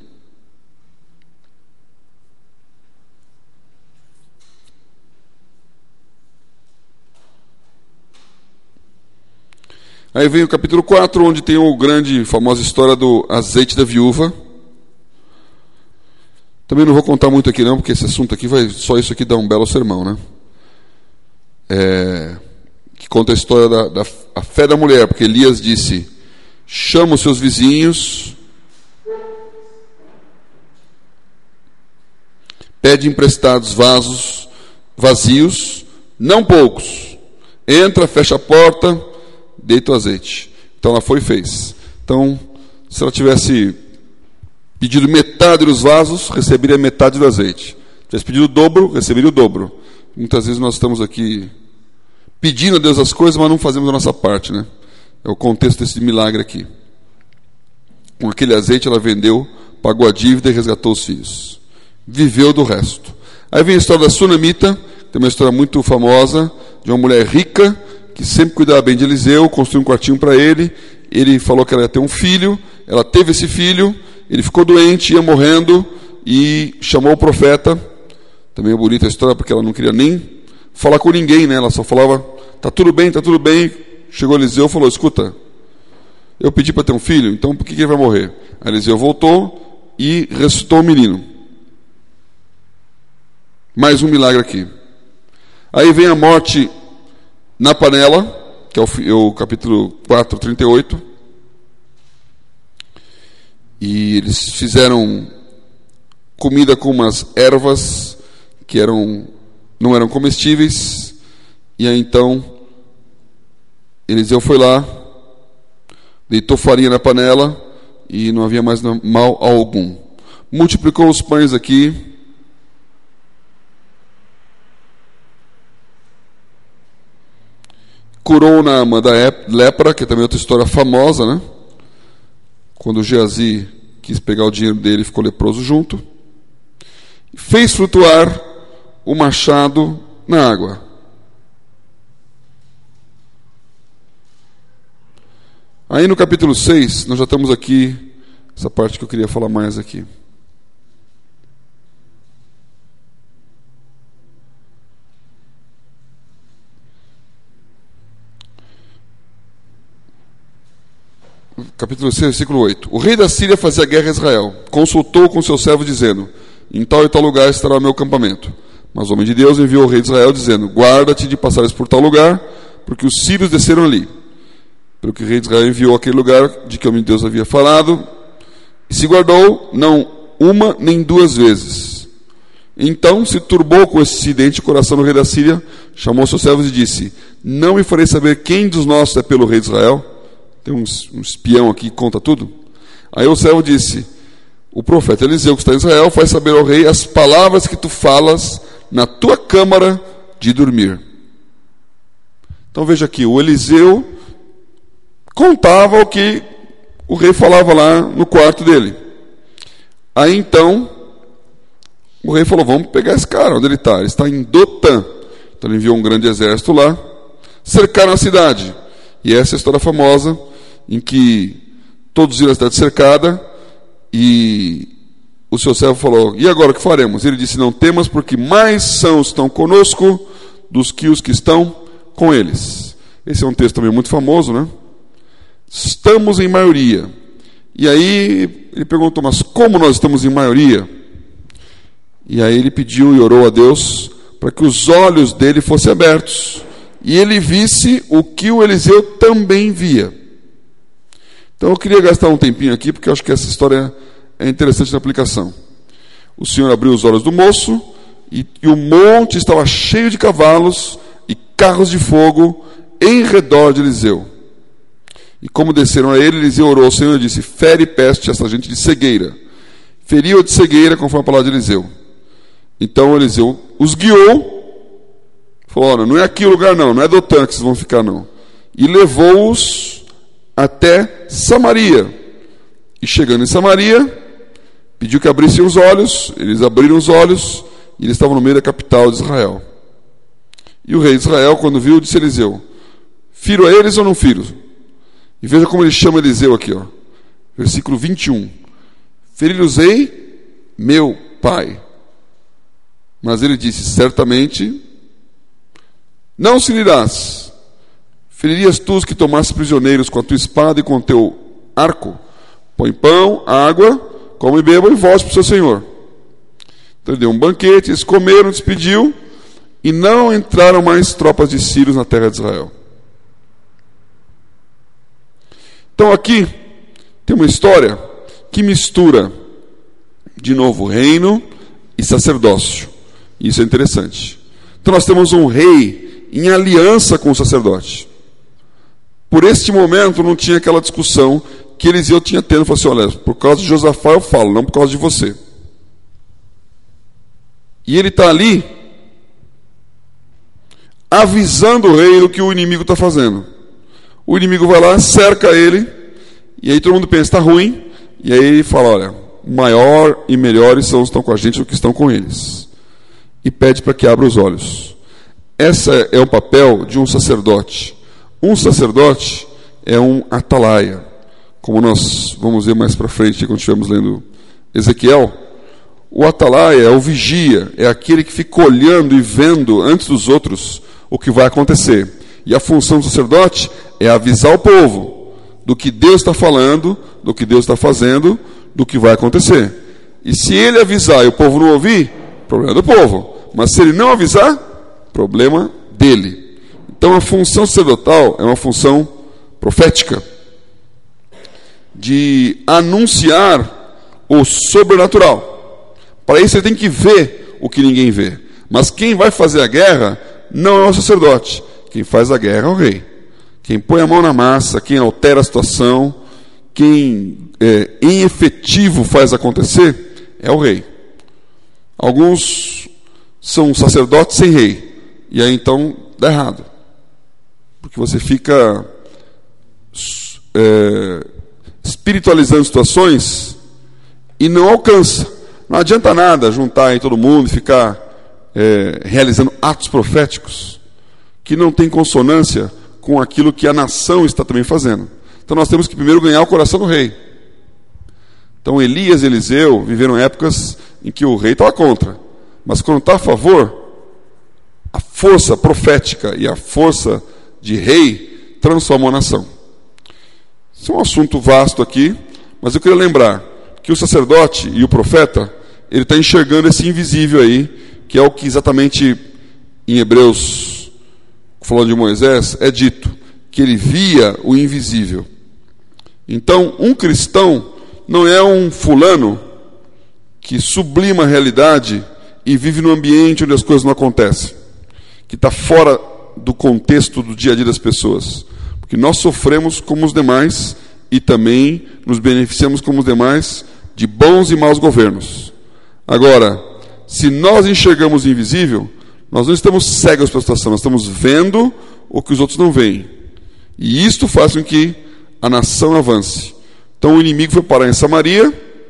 Aí vem o capítulo quatro, onde tem a grande, famosa história do azeite da viúva. Também não vou contar muito aqui não, porque esse assunto aqui vai, só isso aqui dá um belo sermão, né? É, que conta a história da, da a fé da mulher, porque Elias disse: chama os seus vizinhos, pede emprestados vasos vazios, não poucos, entra, fecha a porta, deita o azeite. Então ela foi e fez. Então, se ela tivesse pedido metade dos vasos, receberia metade do azeite. Se tivesse pedido o dobro, receberia o dobro. Muitas vezes nós estamos aqui pedindo a Deus as coisas, mas não fazemos a nossa parte, né? É o contexto desse milagre aqui. Com aquele azeite ela vendeu, pagou a dívida e resgatou os filhos. Viveu do resto. Aí vem a história da Sunamita, que tem uma história muito famosa, de uma mulher rica, que sempre cuidava bem de Eliseu, construiu um quartinho para ele, ele falou que ela ia ter um filho, ela teve esse filho, ele ficou doente, ia morrendo, e chamou o profeta. Também é bonita a história, porque ela não queria nem falar com ninguém, né? Ela só falava, tá tudo bem, tá tudo bem. Chegou Eliseu e falou: escuta, eu pedi para ter um filho, então por que, que ele vai morrer? Aí Eliseu voltou e ressuscitou o menino. Mais um milagre aqui. Aí vem a morte na panela, que é o, é o capítulo quatro, trinta e oito. E eles fizeram comida com umas ervas que eram, não eram comestíveis. E aí então Eliseu foi lá, deitou farinha na panela e não havia mais mal algum. Multiplicou os pães aqui. Curou Naamã da lepra, que é também outra história famosa, né? Quando Geazi quis pegar o dinheiro dele, ficou leproso junto. Fez flutuar o machado na água. Aí no capítulo seis, nós já estamos aqui, essa parte que eu queria falar mais aqui. Capítulo seis, versículo oito. O rei da Síria fazia guerra a Israel. Consultou com seu servo, dizendo: em tal e tal lugar estará o meu acampamento. Mas o homem de Deus enviou o rei de Israel, dizendo: guarda-te de passares por tal lugar, porque os sírios desceram ali. Pelo que o rei de Israel enviou aquele lugar de que o homem de Deus havia falado, e se guardou, não uma nem duas vezes. Então se turbou com esse incidente o coração do rei da Síria, chamou seus servos e disse: não me farei saber quem dos nossos é pelo rei de Israel? Tem um, um espião aqui que conta tudo. Aí o servo disse: o profeta Eliseu, que está em Israel, faz saber ao rei as palavras que tu falas na tua câmara de dormir. Então veja aqui, o Eliseu contava o que o rei falava lá no quarto dele. Aí então o rei falou: vamos pegar esse cara, onde ele está? Ele está em Dotã. Então ele enviou um grande exército lá, cercaram a cidade. E essa é a história famosa, em que todos viram a cidade cercada, e o seu servo falou: e agora o que faremos? Ele disse: não temas, porque mais são os que estão conosco dos que os que estão com eles. Esse é um texto também muito famoso, né? Estamos em maioria. E aí ele perguntou: mas como nós estamos em maioria? E aí ele pediu e orou a Deus para que os olhos dele fossem abertos e ele visse o que o Eliseu também via. Então eu queria gastar um tempinho aqui, porque eu acho que essa história é interessante na aplicação. O Senhor abriu os olhos do moço, e, e o monte estava cheio de cavalos e carros de fogo em redor de Eliseu. E como desceram a ele, Eliseu orou ao Senhor e disse: fere peste essa gente de cegueira. Feriu-a de cegueira, conforme a palavra de Eliseu. Então Eliseu os guiou. Falou: olha, não é aqui o lugar não, não é Dotã que vocês vão ficar não. E levou-os até Samaria. E chegando em Samaria, pediu que abrissem os olhos. Eles abriram os olhos e eles estavam no meio da capital de Israel. E o rei de Israel, quando viu, disse a Eliseu: firo a eles ou não firo? E veja como ele chama Eliseu aqui, ó. Versículo vinte e um. Feri-los-ei, meu pai. Mas ele disse: certamente não se lirás. Feririas tu os que tomasses prisioneiros com a tua espada e com o teu arco? Põe pão, água, come e beba e volte para o seu senhor. Então ele deu um banquete, eles comeram, despediu, e não entraram mais tropas de sírios na terra de Israel. Então aqui tem uma história que mistura, de novo, reino e sacerdócio. Isso é interessante. Então nós temos um rei em aliança com o sacerdote. Por este momento não tinha aquela discussão que Eliseu tinha tendo. Falou assim, olha, por causa de Josafá eu falo, não por causa de você. E ele está ali avisando o rei do que o inimigo está fazendo. O inimigo vai lá, cerca ele, e aí todo mundo pensa, está ruim, e aí ele fala, olha, maior e melhores são os que estão com a gente do que estão com eles. E pede para que abra os olhos. Esse é o papel de um sacerdote. Um sacerdote é um atalaia. Como nós vamos ver mais para frente, quando estivermos lendo Ezequiel, o atalaia é o vigia, é aquele que fica olhando e vendo antes dos outros o que vai acontecer. E a função do sacerdote é avisar o povo do que Deus está falando, do que Deus está fazendo, do que vai acontecer. E se ele avisar e o povo não ouvir, problema do povo. Mas se ele não avisar, problema dele. Então a função sacerdotal é uma função profética, de anunciar o sobrenatural. Para isso ele tem que ver o que ninguém vê. Mas quem vai fazer a guerra não é o sacerdote. Quem faz a guerra é o rei. Quem põe a mão na massa, quem altera a situação, quem é, em efetivo faz acontecer, é o rei. Alguns são sacerdotes sem rei. E aí então dá errado. Porque você fica é, espiritualizando situações e não alcança. Não adianta nada juntar aí todo mundo e ficar é, realizando atos proféticos que não tem consonância com aquilo que a nação está também fazendo. Então nós temos que primeiro ganhar o coração do rei. Então Elias e Eliseu viveram épocas em que o rei estava contra. Mas quando está a favor, a força profética e a força de rei transformou a nação. Isso é um assunto vasto aqui, mas eu queria lembrar que o sacerdote e o profeta, ele está enxergando esse invisível aí, que é o que exatamente em Hebreus, falando de Moisés, é dito, que ele via o invisível. Então, um cristão não é um fulano que sublima a realidade e vive num ambiente onde as coisas não acontecem, que está fora do contexto do dia a dia das pessoas. Porque nós sofremos como os demais e também nos beneficiamos como os demais de bons e maus governos. Agora, se nós enxergamos o invisível, nós não estamos cegos para a situação, nós estamos vendo o que os outros não veem. E isto faz com que a nação avance. Então o inimigo foi parar em Samaria,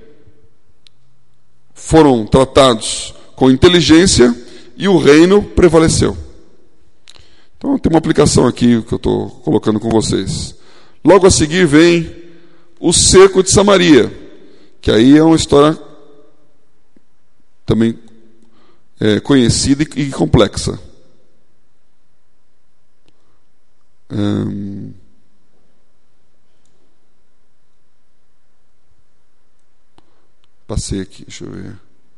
foram tratados com inteligência e o reino prevaleceu. Então tem uma aplicação aqui que eu estou colocando com vocês. Logo a seguir vem o cerco de Samaria, que aí é uma história também é, conhecida e, e complexa. Hum... Passei aqui, deixa eu ver.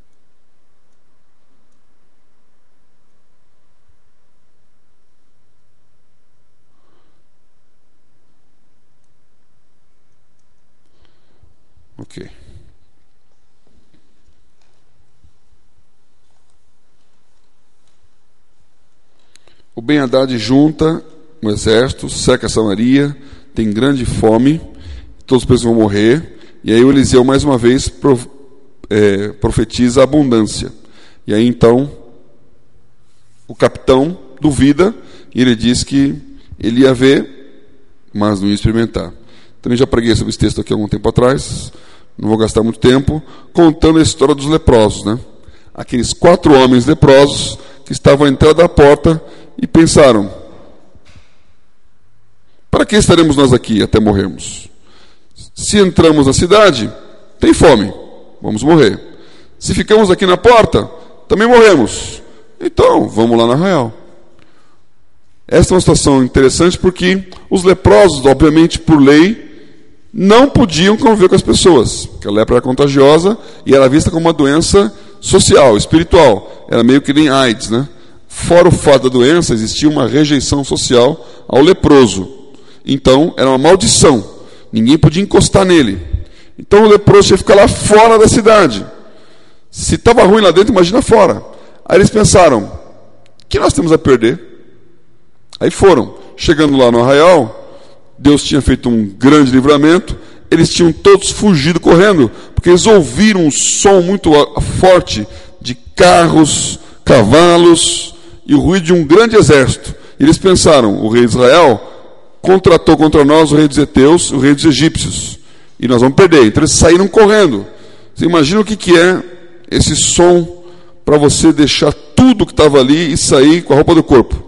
Ok. O Ben-Hadad junta um exército, cerca Samaria, tem grande fome, todos pensam vão morrer, e aí o Eliseu mais uma vez prof, é, profetiza a abundância. E aí então o capitão duvida e ele diz que ele ia ver, mas não ia experimentar. Também já preguei sobre esse texto aqui há algum tempo atrás, não vou gastar muito tempo, contando a história dos leprosos, né? Aqueles quatro homens leprosos que estavam à entrada da porta e pensaram: para que estaremos nós aqui até morrermos? Se entramos na cidade, tem fome, vamos morrer. Se ficamos aqui na porta, também morremos. Então, vamos lá na arraial. Esta é uma situação interessante porque os leprosos, obviamente por lei, não podiam conviver com as pessoas, porque a lepra era contagiosa e era vista como uma doença social, espiritual. Era meio que nem AIDS, né? Fora o fato da doença, existia uma rejeição social ao leproso. Então, era uma maldição. Ninguém podia encostar nele. Então o leproso tinha que ficar lá fora da cidade. Se estava ruim lá dentro, imagina fora. Aí eles pensaram, o que nós temos a perder? Aí foram. Chegando lá no arraial, Deus tinha feito um grande livramento. Eles tinham todos fugido correndo, porque eles ouviram um som muito forte de carros, cavalos e o ruído de um grande exército. E eles pensaram, o rei de Israel contratou contra nós o rei dos heteus, o rei dos egípcios, e nós vamos perder. Então eles saíram correndo. Você imagina o que, que é esse som para você deixar tudo que estava ali e sair com a roupa do corpo.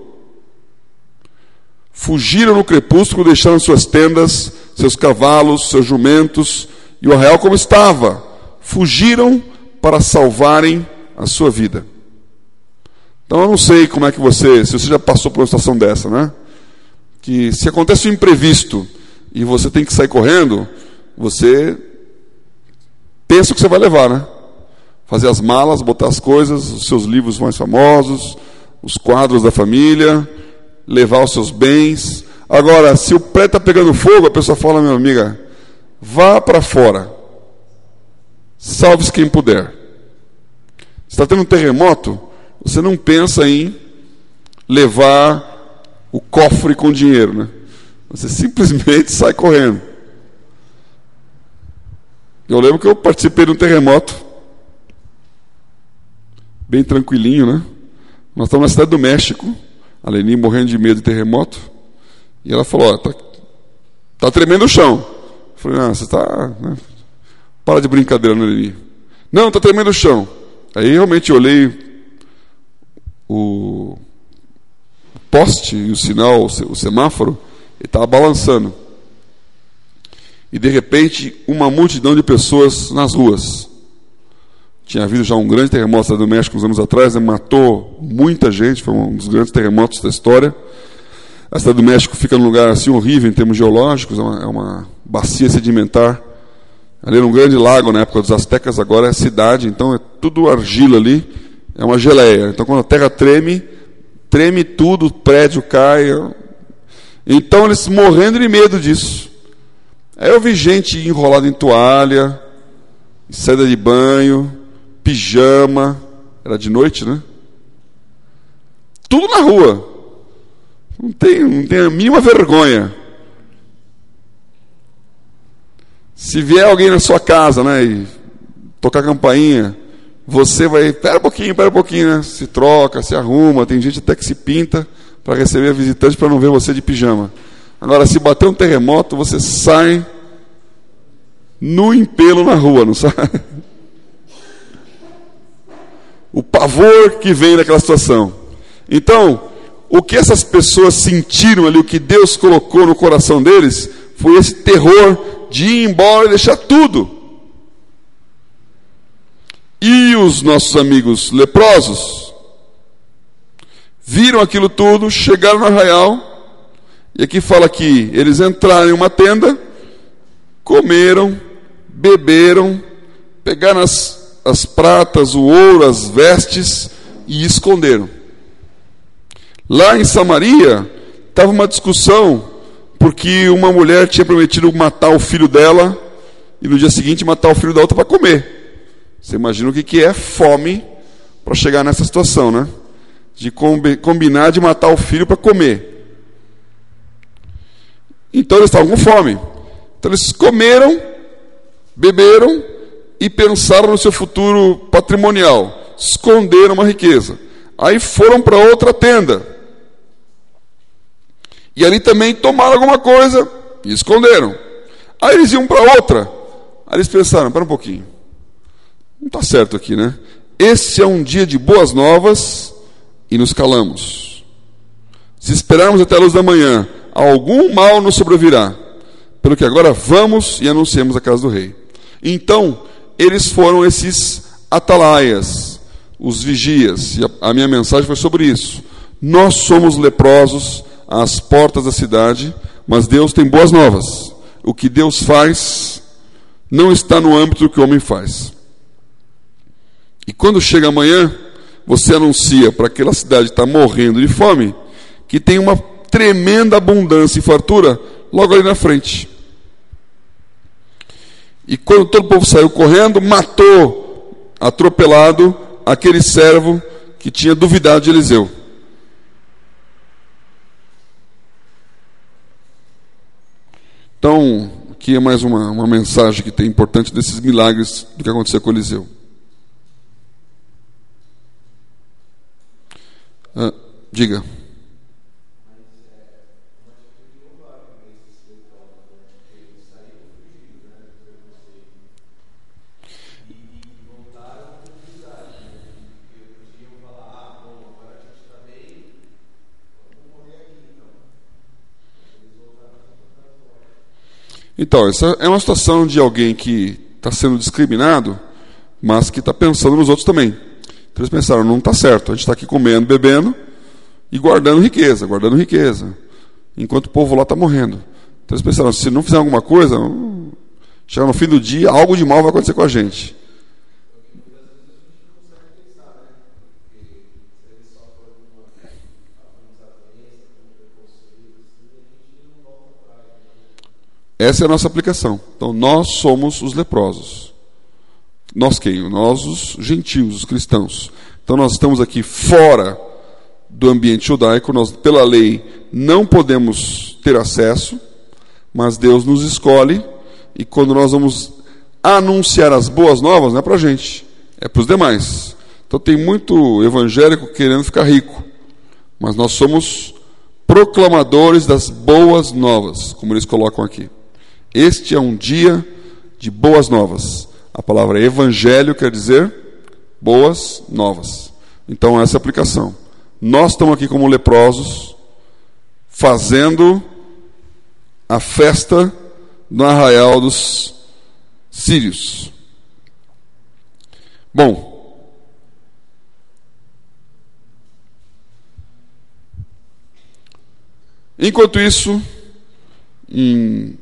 Fugiram no crepúsculo, deixaram suas tendas, seus cavalos, seus jumentos e o arraial como estava. Fugiram para salvarem a sua vida. Então eu não sei como é que você, se você já passou por uma situação dessa, né? Que se acontece um imprevisto e você tem que sair correndo, você pensa o que você vai levar, né? Fazer as malas, botar as coisas, os seus livros mais famosos, os quadros da família, levar os seus bens. Agora, se o prédio está pegando fogo, a pessoa fala, minha amiga, vá para fora, salve-se quem puder. Se está tendo um terremoto, você não pensa em levar o cofre com dinheiro, né? Você simplesmente sai correndo. Eu lembro que eu participei de um terremoto, bem tranquilinho, né? Nós estamos na cidade do México, a Leni morrendo de medo de terremoto, e ela falou, ó, tá, tá tremendo o chão. Eu falei, não, você está... Né? Para de brincadeira, né, Leni? Não, tá tremendo o chão. Aí realmente eu olhei o poste e o sinal, o semáforo, ele estava balançando. E de repente, uma multidão de pessoas nas ruas. Tinha havido já um grande terremoto no México uns anos atrás, né? Matou muita gente, foi um dos grandes terremotos da história. A cidade do México fica num lugar assim horrível em termos geológicos, é uma, é uma bacia sedimentar. Ali era um grande lago na época dos astecas, agora é cidade, então é tudo argila ali, é uma geleia. Então quando a terra treme, treme tudo, o prédio cai. Então eles morrendo de medo disso. Aí eu vi gente enrolada em toalha, saída de banho, pijama, era de noite, né? Tudo na rua. Não tem, não tem a mínima vergonha. Se vier alguém na sua casa, né, e tocar campainha, você vai, pera um pouquinho, pera um pouquinho, né? Se troca, se arruma, tem gente até que se pinta para receber a visitante para não ver você de pijama. Agora, se bater um terremoto, você sai nu em pelo na rua, não sai? O pavor que vem daquela situação. Então, o que essas pessoas sentiram ali, o que Deus colocou no coração deles, foi esse terror de ir embora e deixar tudo. E os nossos amigos leprosos viram aquilo tudo, chegaram no arraial, e aqui fala que eles entraram em uma tenda, comeram, beberam, pegaram as, as pratas, o ouro, as vestes e esconderam. Lá em Samaria, estava uma discussão, porque uma mulher tinha prometido matar o filho dela, e no dia seguinte matar o filho da outra para comer. Você imagina o que, que é fome para chegar nessa situação, né? De combinar de matar o filho para comer. Então eles estavam com fome. Então eles comeram, beberam e pensaram no seu futuro patrimonial. Esconderam uma riqueza. Aí foram para outra tenda. E ali também tomaram alguma coisa e esconderam. Aí eles iam para outra. Aí eles pensaram, espera um pouquinho. Não está certo aqui, né? Esse é um dia de boas novas e nos calamos. Se esperarmos até a luz da manhã, algum mal nos sobrevirá. Pelo que agora vamos e anunciemos a casa do rei. Então, eles foram esses atalaias, os vigias. E a, a minha mensagem foi sobre isso. Nós somos leprosos às portas da cidade, mas Deus tem boas novas. O que Deus faz não está no âmbito do que o homem faz. E quando chega amanhã, você anuncia para aquela cidade que está morrendo de fome, que tem uma tremenda abundância e fartura logo ali na frente. E quando todo o povo saiu correndo, matou, atropelado, aquele servo que tinha duvidado de Eliseu. Então, aqui é mais uma, uma mensagem que tem importante desses milagres do que aconteceu com Eliseu. Ah, diga. Então, essa é uma situação de alguém que está sendo discriminado, mas que está pensando nos outros também. Então eles pensaram, não está certo, a gente está aqui comendo, bebendo e guardando riqueza, guardando riqueza, enquanto o povo lá está morrendo. Então eles pensaram, se não fizer alguma coisa, chegar no fim do dia, algo de mal vai acontecer com a gente. Essa é a nossa aplicação. Então, nós somos os leprosos. Nós quem? Nós os gentios, os cristãos. Então, nós estamos aqui fora do ambiente judaico. Nós, pela lei, não podemos ter acesso, mas Deus nos escolhe. E quando nós vamos anunciar as boas novas, não é para a gente, é para os demais. Então, tem muito evangélico querendo ficar rico. Mas nós somos proclamadores das boas novas, como eles colocam aqui. Este é um dia de boas novas. A palavra evangelho quer dizer boas novas. Então, essa é a aplicação. Nós estamos aqui como leprosos, fazendo a festa no arraial dos sírios. Bom, enquanto isso, em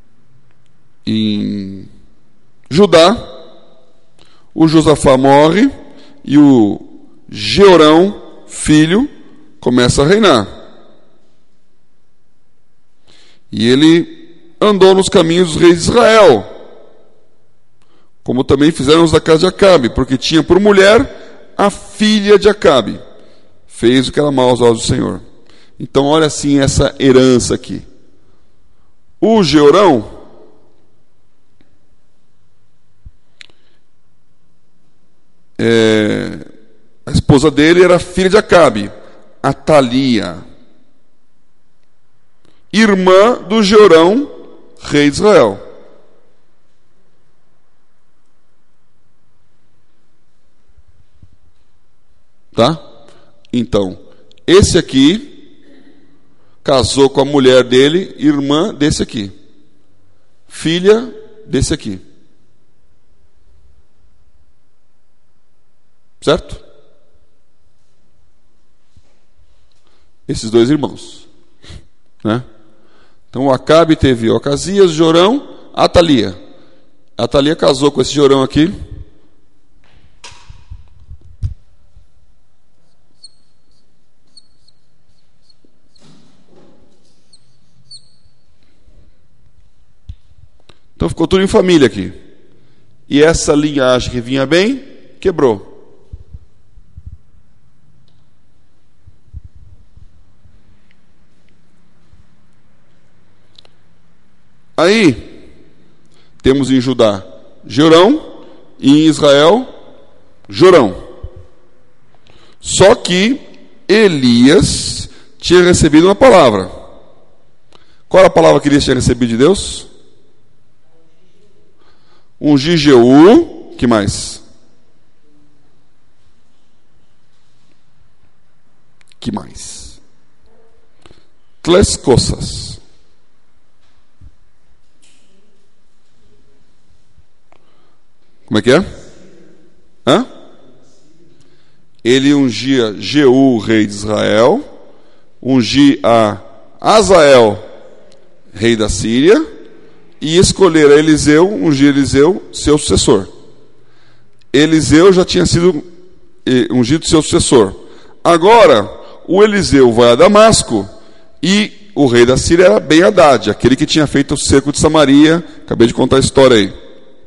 Em Judá, o Josafá morre e o Jeorão, filho, começa a reinar. E ele andou nos caminhos dos reis de Israel, como também fizeram os da casa de Acabe, porque tinha por mulher a filha de Acabe. Fez o que era mal aos olhos do Senhor. Então, olha assim essa herança aqui. O Jeorão, É, a esposa dele era filha de Acabe, Atalia, irmã do Jeorão, rei de Israel. Tá? Então, esse aqui casou com a mulher dele, irmã desse aqui, filha desse aqui. Certo? Esses dois irmãos, né? Então, o Acabe teve o Acasias, Jorão, Atalia. Atalia casou com esse Jorão aqui. Então, ficou tudo em família aqui. E essa linhagem que vinha bem, quebrou. Aí, temos em Judá Jeorão e em Israel Jorão. Só que Elias tinha recebido uma palavra. Qual era a palavra que Elias tinha recebido de Deus? Ungir Jeú, que mais? Que mais? Três coisas. Como é que é? Hã? Ele ungia Jeú, rei de Israel, ungia a Azael, rei da Síria, e escolher a Eliseu, ungir Eliseu, seu sucessor. Eliseu já tinha sido ungido seu sucessor. Agora, o Eliseu vai a Damasco, e o rei da Síria era Ben-Hadad, aquele que tinha feito o cerco de Samaria. Acabei de contar a história aí.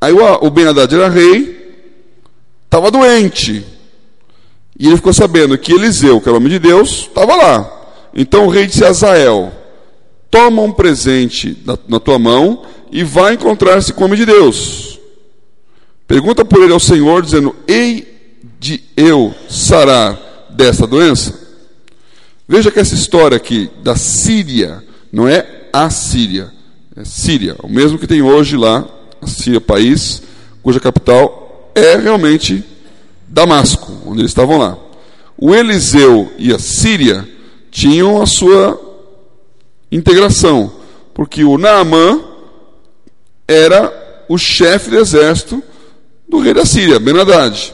Aí o, o Ben-Hadad era rei, estava doente. E ele ficou sabendo que Eliseu, que era o homem de Deus, estava lá. Então o rei disse a Azael: toma um presente na, na tua mão e vai encontrar-se com o homem de Deus. Pergunta por ele ao Senhor, dizendo: hei de eu sarar desta doença? Veja que essa história aqui da Síria não é a Síria, é Síria, o mesmo que tem hoje lá, a Síria, país, cuja capital é realmente Damasco, onde eles estavam lá. O Eliseu e a Síria tinham a sua integração, porque o Naamã era o chefe do exército do rei da Síria, Ben-Hadad.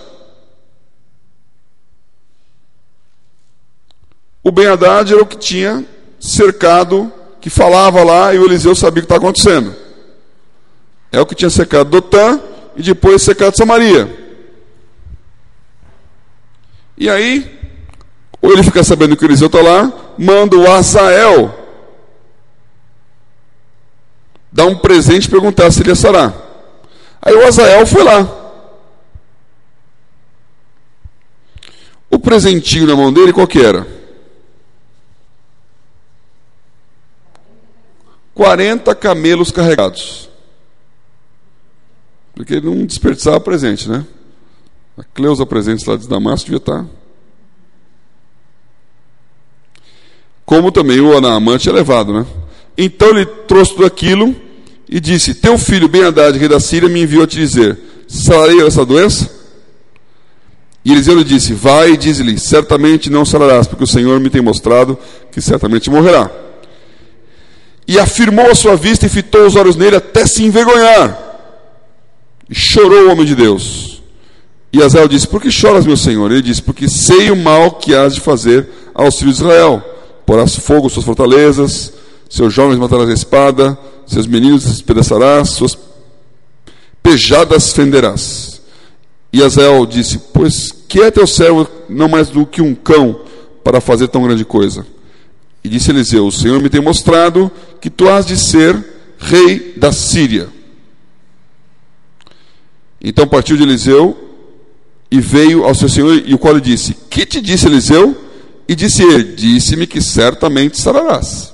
O Ben-Hadad era o que tinha cercado, que falava lá, e o Eliseu sabia o que estava acontecendo. É o que tinha cercado Dotã e depois cercado Samaria. E aí, ou ele fica sabendo que o Eliseu está lá, manda o Azael dar um presente e perguntar se ele ia sarar. Aí o Azael foi lá. O presentinho na mão dele qual que era? quarenta camelos carregados. Porque ele não desperdiçava presente, né? A Cleusa presente lá de Damasco devia estar. Como também o Naamã tinha levado, né? Então ele trouxe tudo aquilo e disse: teu filho Ben-Hadad, rei da Síria, me enviou a te dizer: sararei essa doença? E Eliseu lhe disse: vai e diz-lhe, certamente não sararás, porque o Senhor me tem mostrado que certamente morrerá. E afirmou a sua vista e fitou os olhos nele até se envergonhar. E chorou o homem de Deus. E Azael disse: por que choras, meu senhor? Ele disse: porque sei o mal que has de fazer aos filhos de Israel. Porás fogo às suas fortalezas, seus jovens matarás a espada, seus meninos despedaçarás, suas pejadas fenderás. E Azael disse: pois que é teu servo não mais do que um cão para fazer tão grande coisa? E disse Eliseu: o Senhor me tem mostrado que tu has de ser rei da Síria. Então partiu de Eliseu e veio ao seu senhor, e o qual lhe disse: que te disse Eliseu? E disse ele: disse-me que certamente sararás.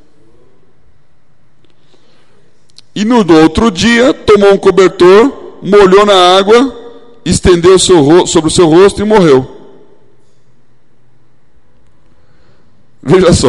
E no outro dia tomou um cobertor, molhou na água, estendeu seu, sobre o seu rosto e morreu. Veja só.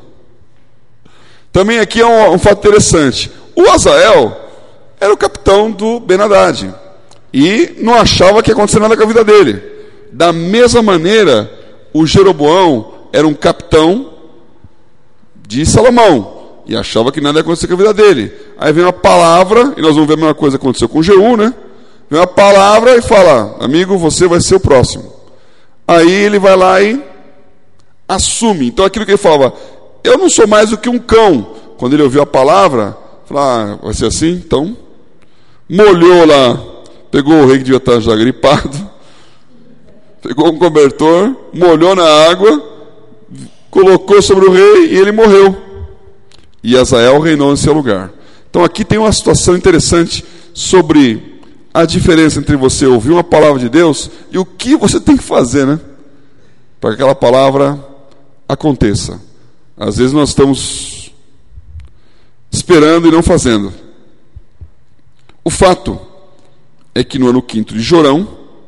Também aqui é um, um fato interessante. O Azael era o capitão do Ben-Hadad e não achava que ia acontecer nada com a vida dele. Da mesma maneira, o Jeroboão era um capitão de Salomão e achava que nada ia acontecer com a vida dele. Aí vem uma palavra, e nós vamos ver a mesma coisa que aconteceu com Jeú, né? Vem uma palavra e fala: amigo, você vai ser o próximo. Aí ele vai lá e assume. Então aquilo que ele falava: eu não sou mais do que um cão. Quando ele ouviu a palavra, falou: ah, vai ser assim? Então, molhou lá, pegou o rei que devia estar já gripado, pegou um cobertor, molhou na água, colocou sobre o rei e ele morreu. E Azael reinou em seu lugar. Então aqui tem uma situação interessante sobre a diferença entre você ouvir uma palavra de Deus e o que você tem que fazer, né? Para que aquela palavra aconteça. Às vezes nós estamos esperando e não fazendo. O fato é que no ano quinto de Jorão,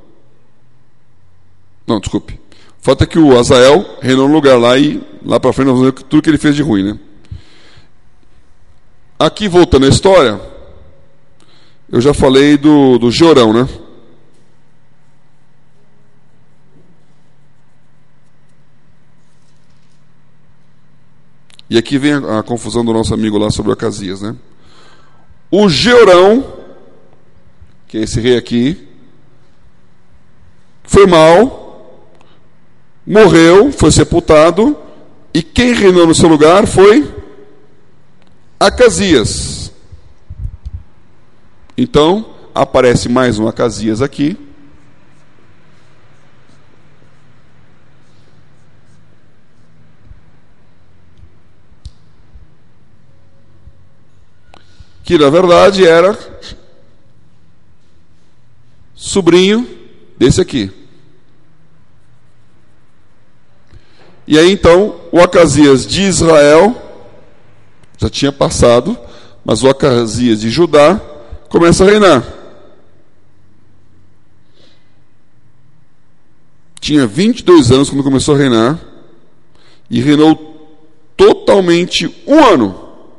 não, desculpe, o fato é que o Azael reinou no lugar lá, e lá para frente nós vamos ver tudo que ele fez de ruim, né? Aqui, voltando à história, eu já falei do, do Jorão, né? E aqui vem a, a confusão do nosso amigo lá sobre o Acasias, né? O Jeorão, que é esse rei aqui, foi mal, morreu, foi sepultado, e quem reinou no seu lugar foi Acasias. Então, aparece mais um Acasias aqui. Que na verdade era sobrinho desse aqui. E aí então, o Acasias de Israel já tinha passado, mas o Acasias de Judá começa a reinar. Tinha vinte e dois anos quando começou a reinar, e reinou totalmente um ano.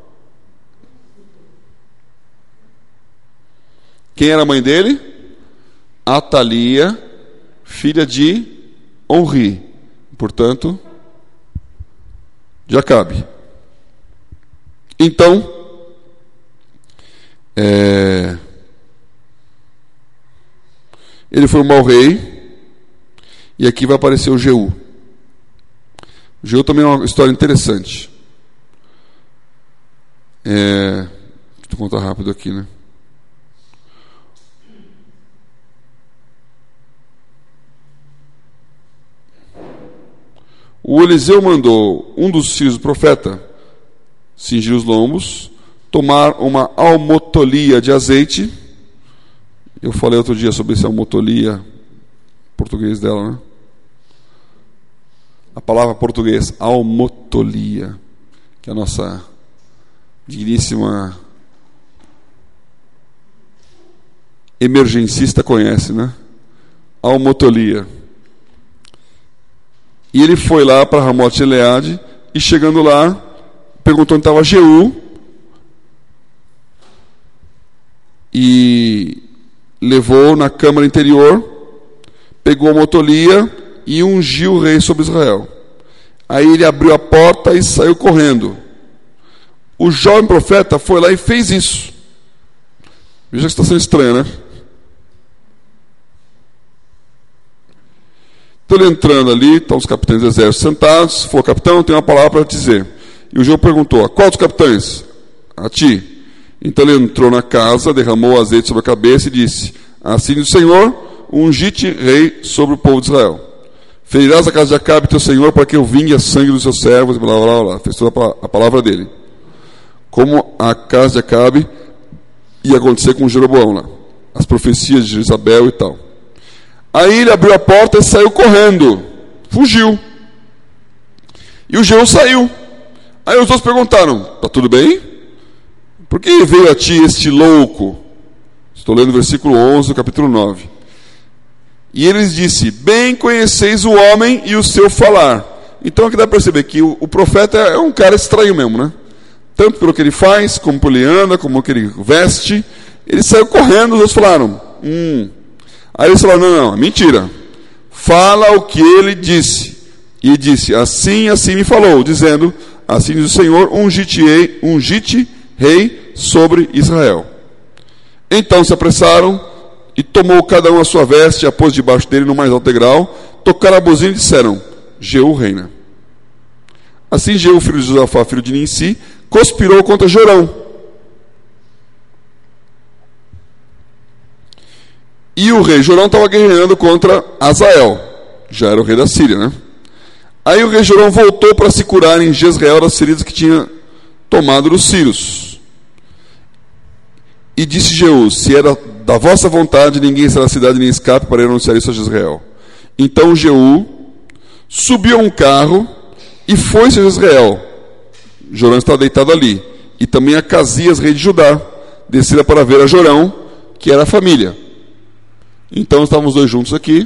Quem era a mãe dele? Atalia, filha de Onri, portanto, de Acabe. Então, é, ele foi um mau rei, e aqui vai aparecer o Jeú. O Jeú também é uma história interessante. É, deixa eu contar rápido aqui, né? O Eliseu mandou um dos filhos do profeta cingir os lombos, tomar uma almotolia de azeite. Eu falei outro dia sobre esse almotolia, português dela, né? A palavra português, almotolia, que a nossa digníssima emergencista conhece, né? Almotolia. E ele foi lá para Ramote Gileade, e chegando lá, perguntou onde estava Jeú, e levou na câmara interior, pegou a motolia e ungiu o rei sobre Israel. Aí ele abriu a porta e saiu correndo. O jovem profeta foi lá e fez isso. Veja que situação estranha, né? Então ele entrando ali, estão os capitães do exército sentados. Falou: capitão, tem uma palavra para te dizer. E o Jeú perguntou: a qual dos capitães? A ti. Então ele entrou na casa, derramou azeite sobre a cabeça e disse: assim diz o Senhor, ungite rei sobre o povo de Israel. Ferirás a casa de Acabe teu senhor, para que eu vingue a sangue dos seus servos, blá blá blá blá. Fez toda a palavra dele. Como a casa de Acabe ia acontecer com Jeroboão lá, as profecias de Jezabel e tal. Aí ele abriu a porta e saiu correndo, fugiu. E o Jeú saiu. Aí os outros perguntaram: está tudo bem? Por que veio a ti este louco? Estou lendo o versículo onze do capítulo nove. E ele lhes disse: bem conheceis o homem e o seu falar. Então aqui dá para perceber que o, o profeta é um cara estranho mesmo, né? Tanto pelo que ele faz, como por ele anda, como que ele veste. Ele saiu correndo, os outros falaram: hum. Aí eles falaram: não, não, mentira. Fala o que ele disse. E disse: assim, assim me falou, dizendo: assim diz o Senhor, ungite, ungite rei sobre Israel. Então se apressaram, e tomou cada um a sua veste, e a pôs debaixo dele no mais alto degrau, tocaram a buzina e disseram: Jeú reina. Assim Jeú, filho de Josafá, filho de Ninsi, conspirou contra Jorão. E o rei Jorão estava guerreando contra Azael, já era o rei da Síria, né? Aí o rei Jorão voltou para se curar em Jezreel das feridas que tinha tomado dos sírios. E disse Jeú: se era da vossa vontade, ninguém será cidade nem escape para ir anunciar isso a Jezreel. Então Jeú subiu a um carro e foi-se a Jezreel. Jorão está deitado ali. E também Acasias, rei de Judá, descida para ver a Jorão, que era a família. Então estavam os dois juntos aqui.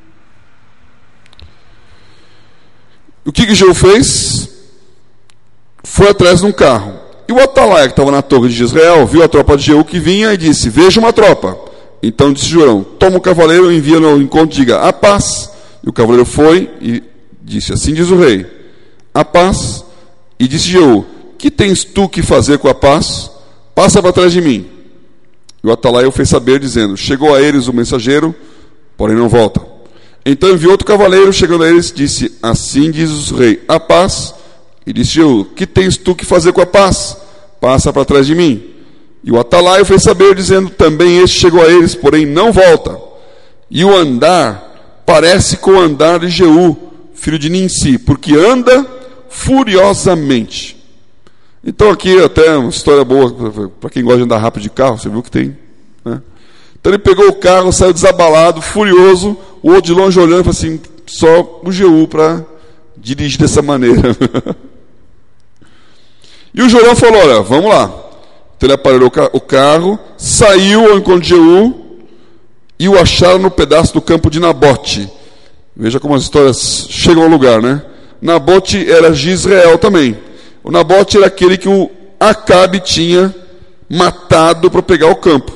O que que Jeú fez? Foi atrás de um carro. E o Atalaia, que estava na torre de Jezreel, viu a tropa de Jeú que vinha e disse: veja uma tropa. Então disse Jorão: toma o cavaleiro, envia-no ao encontro e diga: a paz. E o cavaleiro foi e disse: assim diz o rei, a paz. E disse Jeú: que tens tu que fazer com a paz? Passa para trás de mim. E o Atalaia o fez saber, dizendo: chegou a eles o mensageiro, porém não volta. Então enviou outro cavaleiro, chegando a eles, disse: assim diz o rei, a paz. E disse Jeú: que tens tu que fazer com a paz? Passa para trás de mim. E o Atalaia o fez saber, dizendo: também este chegou a eles, porém não volta. E o andar parece com o andar de Jeú, filho de Ninsi, porque anda furiosamente. Então aqui até uma história boa para quem gosta de andar rápido de carro. Você viu que tem, né? Então ele pegou o carro, saiu desabalado, furioso, o outro de longe olhando e falou assim, só o Jeú para dirigir dessa maneira. E o Jorão falou, olha, vamos lá. Então ele aparelhou o carro, saiu ao encontro de Jeú e o acharam no pedaço do campo de Nabote. Veja como as histórias chegam ao lugar, né? Nabote era de Israel também. O Nabote era aquele que o Acabe tinha matado para pegar o campo.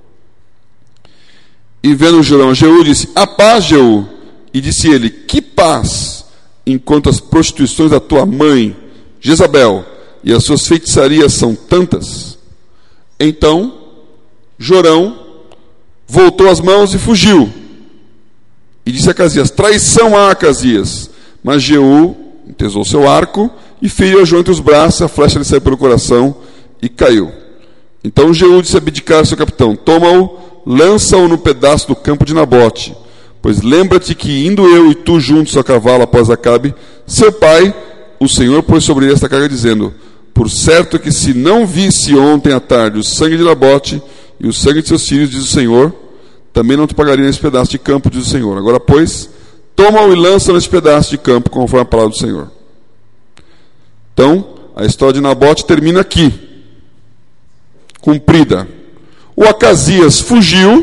E vendo o Jorão, Jeú disse, a paz, Jeú. E disse ele, que paz, enquanto as prostituições da tua mãe, Jezabel, e as suas feitiçarias são tantas? Então, Jorão voltou as mãos e fugiu. E disse a Acasias, traição a Acasias. Mas Jeú entesou seu arco e feriu a João entre os braços, a flecha lhe saiu pelo coração e caiu. Então Jeú disse a Abdicar, seu capitão, toma-o, lança-o no pedaço do campo de Nabote, pois lembra-te que indo eu e tu juntos a cavalo após Acabe, seu pai, o Senhor pôs sobre ele esta carga, dizendo, por certo que se não visse ontem à tarde o sangue de Nabote e o sangue de seus filhos, diz o Senhor, também não te pagaria nesse pedaço de campo, diz o Senhor. Agora, pois, toma-o e lança nesse pedaço de campo, conforme a palavra do Senhor. Então, a história de Nabote termina aqui, cumprida. O Acasias fugiu,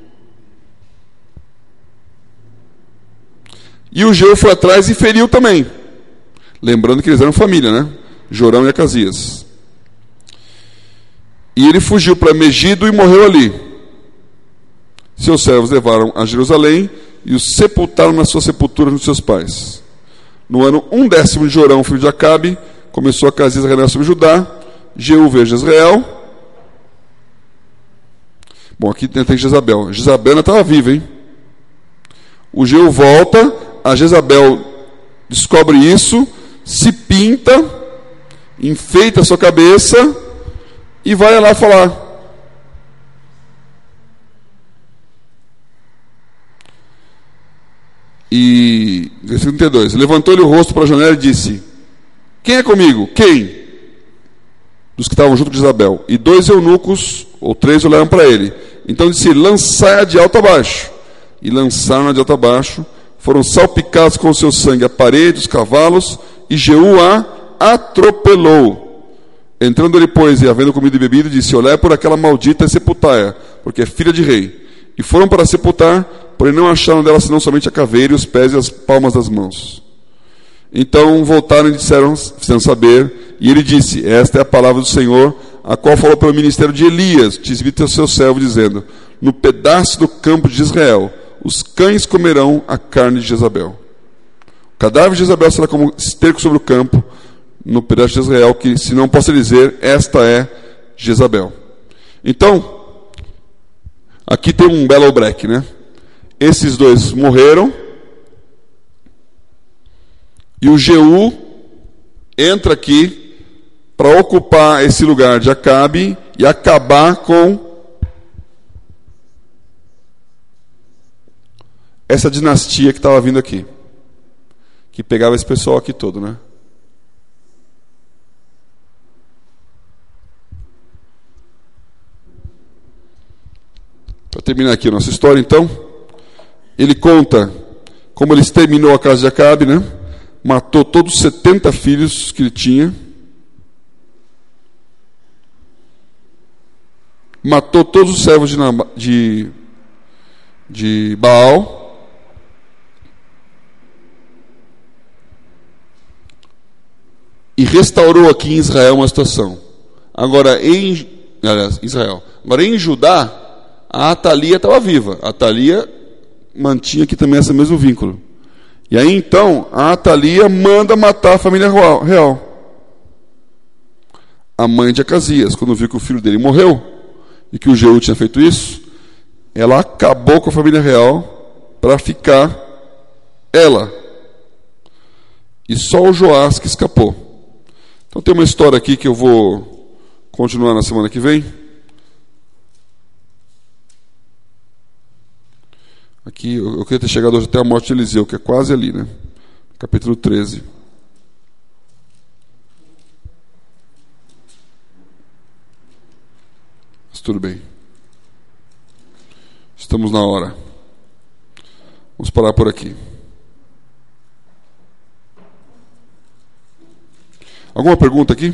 e o Jeú foi atrás e feriu também. Lembrando que eles eram família, né? Jorão e Acasias. E ele fugiu para Megido e morreu ali. Seus servos levaram a Jerusalém e o sepultaram na sua sepultura dos seus pais. No ano undécimo de Jorão, filho de Acabe, começou Acasias a reinar sobre Judá. Jeú veio a Jezreel. Bom, aqui tem Jezabel. Jezabel ainda estava viva, hein? O Jeú volta, a Jezabel descobre isso, se pinta, enfeita a sua cabeça e vai lá falar. E, versículo trinta e dois, levantou-lhe o rosto para a janela e disse, quem é comigo? Quem? Dos que estavam junto de Jezabel. E dois eunucos, ou três, olharam para ele. Então disse, lançai-a de alto a baixo. E lançaram-a de alto a baixo, foram salpicados com o seu sangue a parede, os cavalos, e Jeú a atropelou. Entrando ele, pois, e havendo comido e bebido, disse, olhai por aquela maldita e sepultai-a, porque é filha de rei. E foram para sepultar, porém não acharam dela senão somente a caveira, os pés e as palmas das mãos. Então voltaram e disseram, fizeram saber, e ele disse, esta é a palavra do Senhor, a qual falou pelo ministério de Elias, tisbita seu servo, dizendo, no pedaço do campo de Israel, os cães comerão a carne de Jezabel. O cadáver de Jezabel será como esterco sobre o campo, no pedaço de Israel, que se não possa dizer, esta é Jezabel. Então, aqui tem um belo break, né? Esses dois morreram, e o Jeú entra aqui para ocupar esse lugar de Acabe e acabar com essa dinastia que estava vindo aqui, que pegava esse pessoal aqui todo, né? Para terminar aqui a nossa história, então, ele conta como ele exterminou a casa de Acabe, né? Matou todos os setenta filhos que ele tinha, matou todos os servos de, de, de Baal, e restaurou aqui em Israel uma situação. Agora, em aliás, Israel. Agora, em Judá, a Atalia estava viva. A Atalia mantinha aqui também esse mesmo vínculo. E aí, então, a Atalia manda matar a família real. A mãe de Acasias, quando viu que o filho dele morreu, e que o Jeú tinha feito isso, ela acabou com a família real para ficar ela. E só o Joás que escapou. Então tem uma história aqui que eu vou continuar na semana que vem. Aqui eu queria ter chegado hoje até a morte de Eliseu, que é quase ali, né? Capítulo treze. Mas tudo bem. Estamos na hora. Vamos parar por aqui. Alguma pergunta aqui?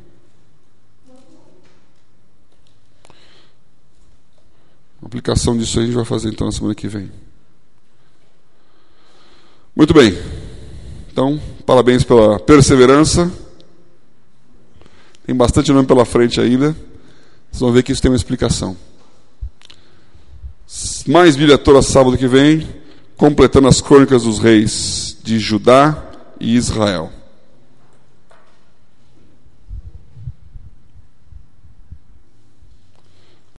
A aplicação disso aí a gente vai fazer então na semana que vem. Muito bem. Então, parabéns pela perseverança. Tem bastante nome pela frente ainda. Vocês vão ver que isso tem uma explicação. Mais Bíblia toda sábado que vem, completando as crônicas dos reis de Judá e Israel.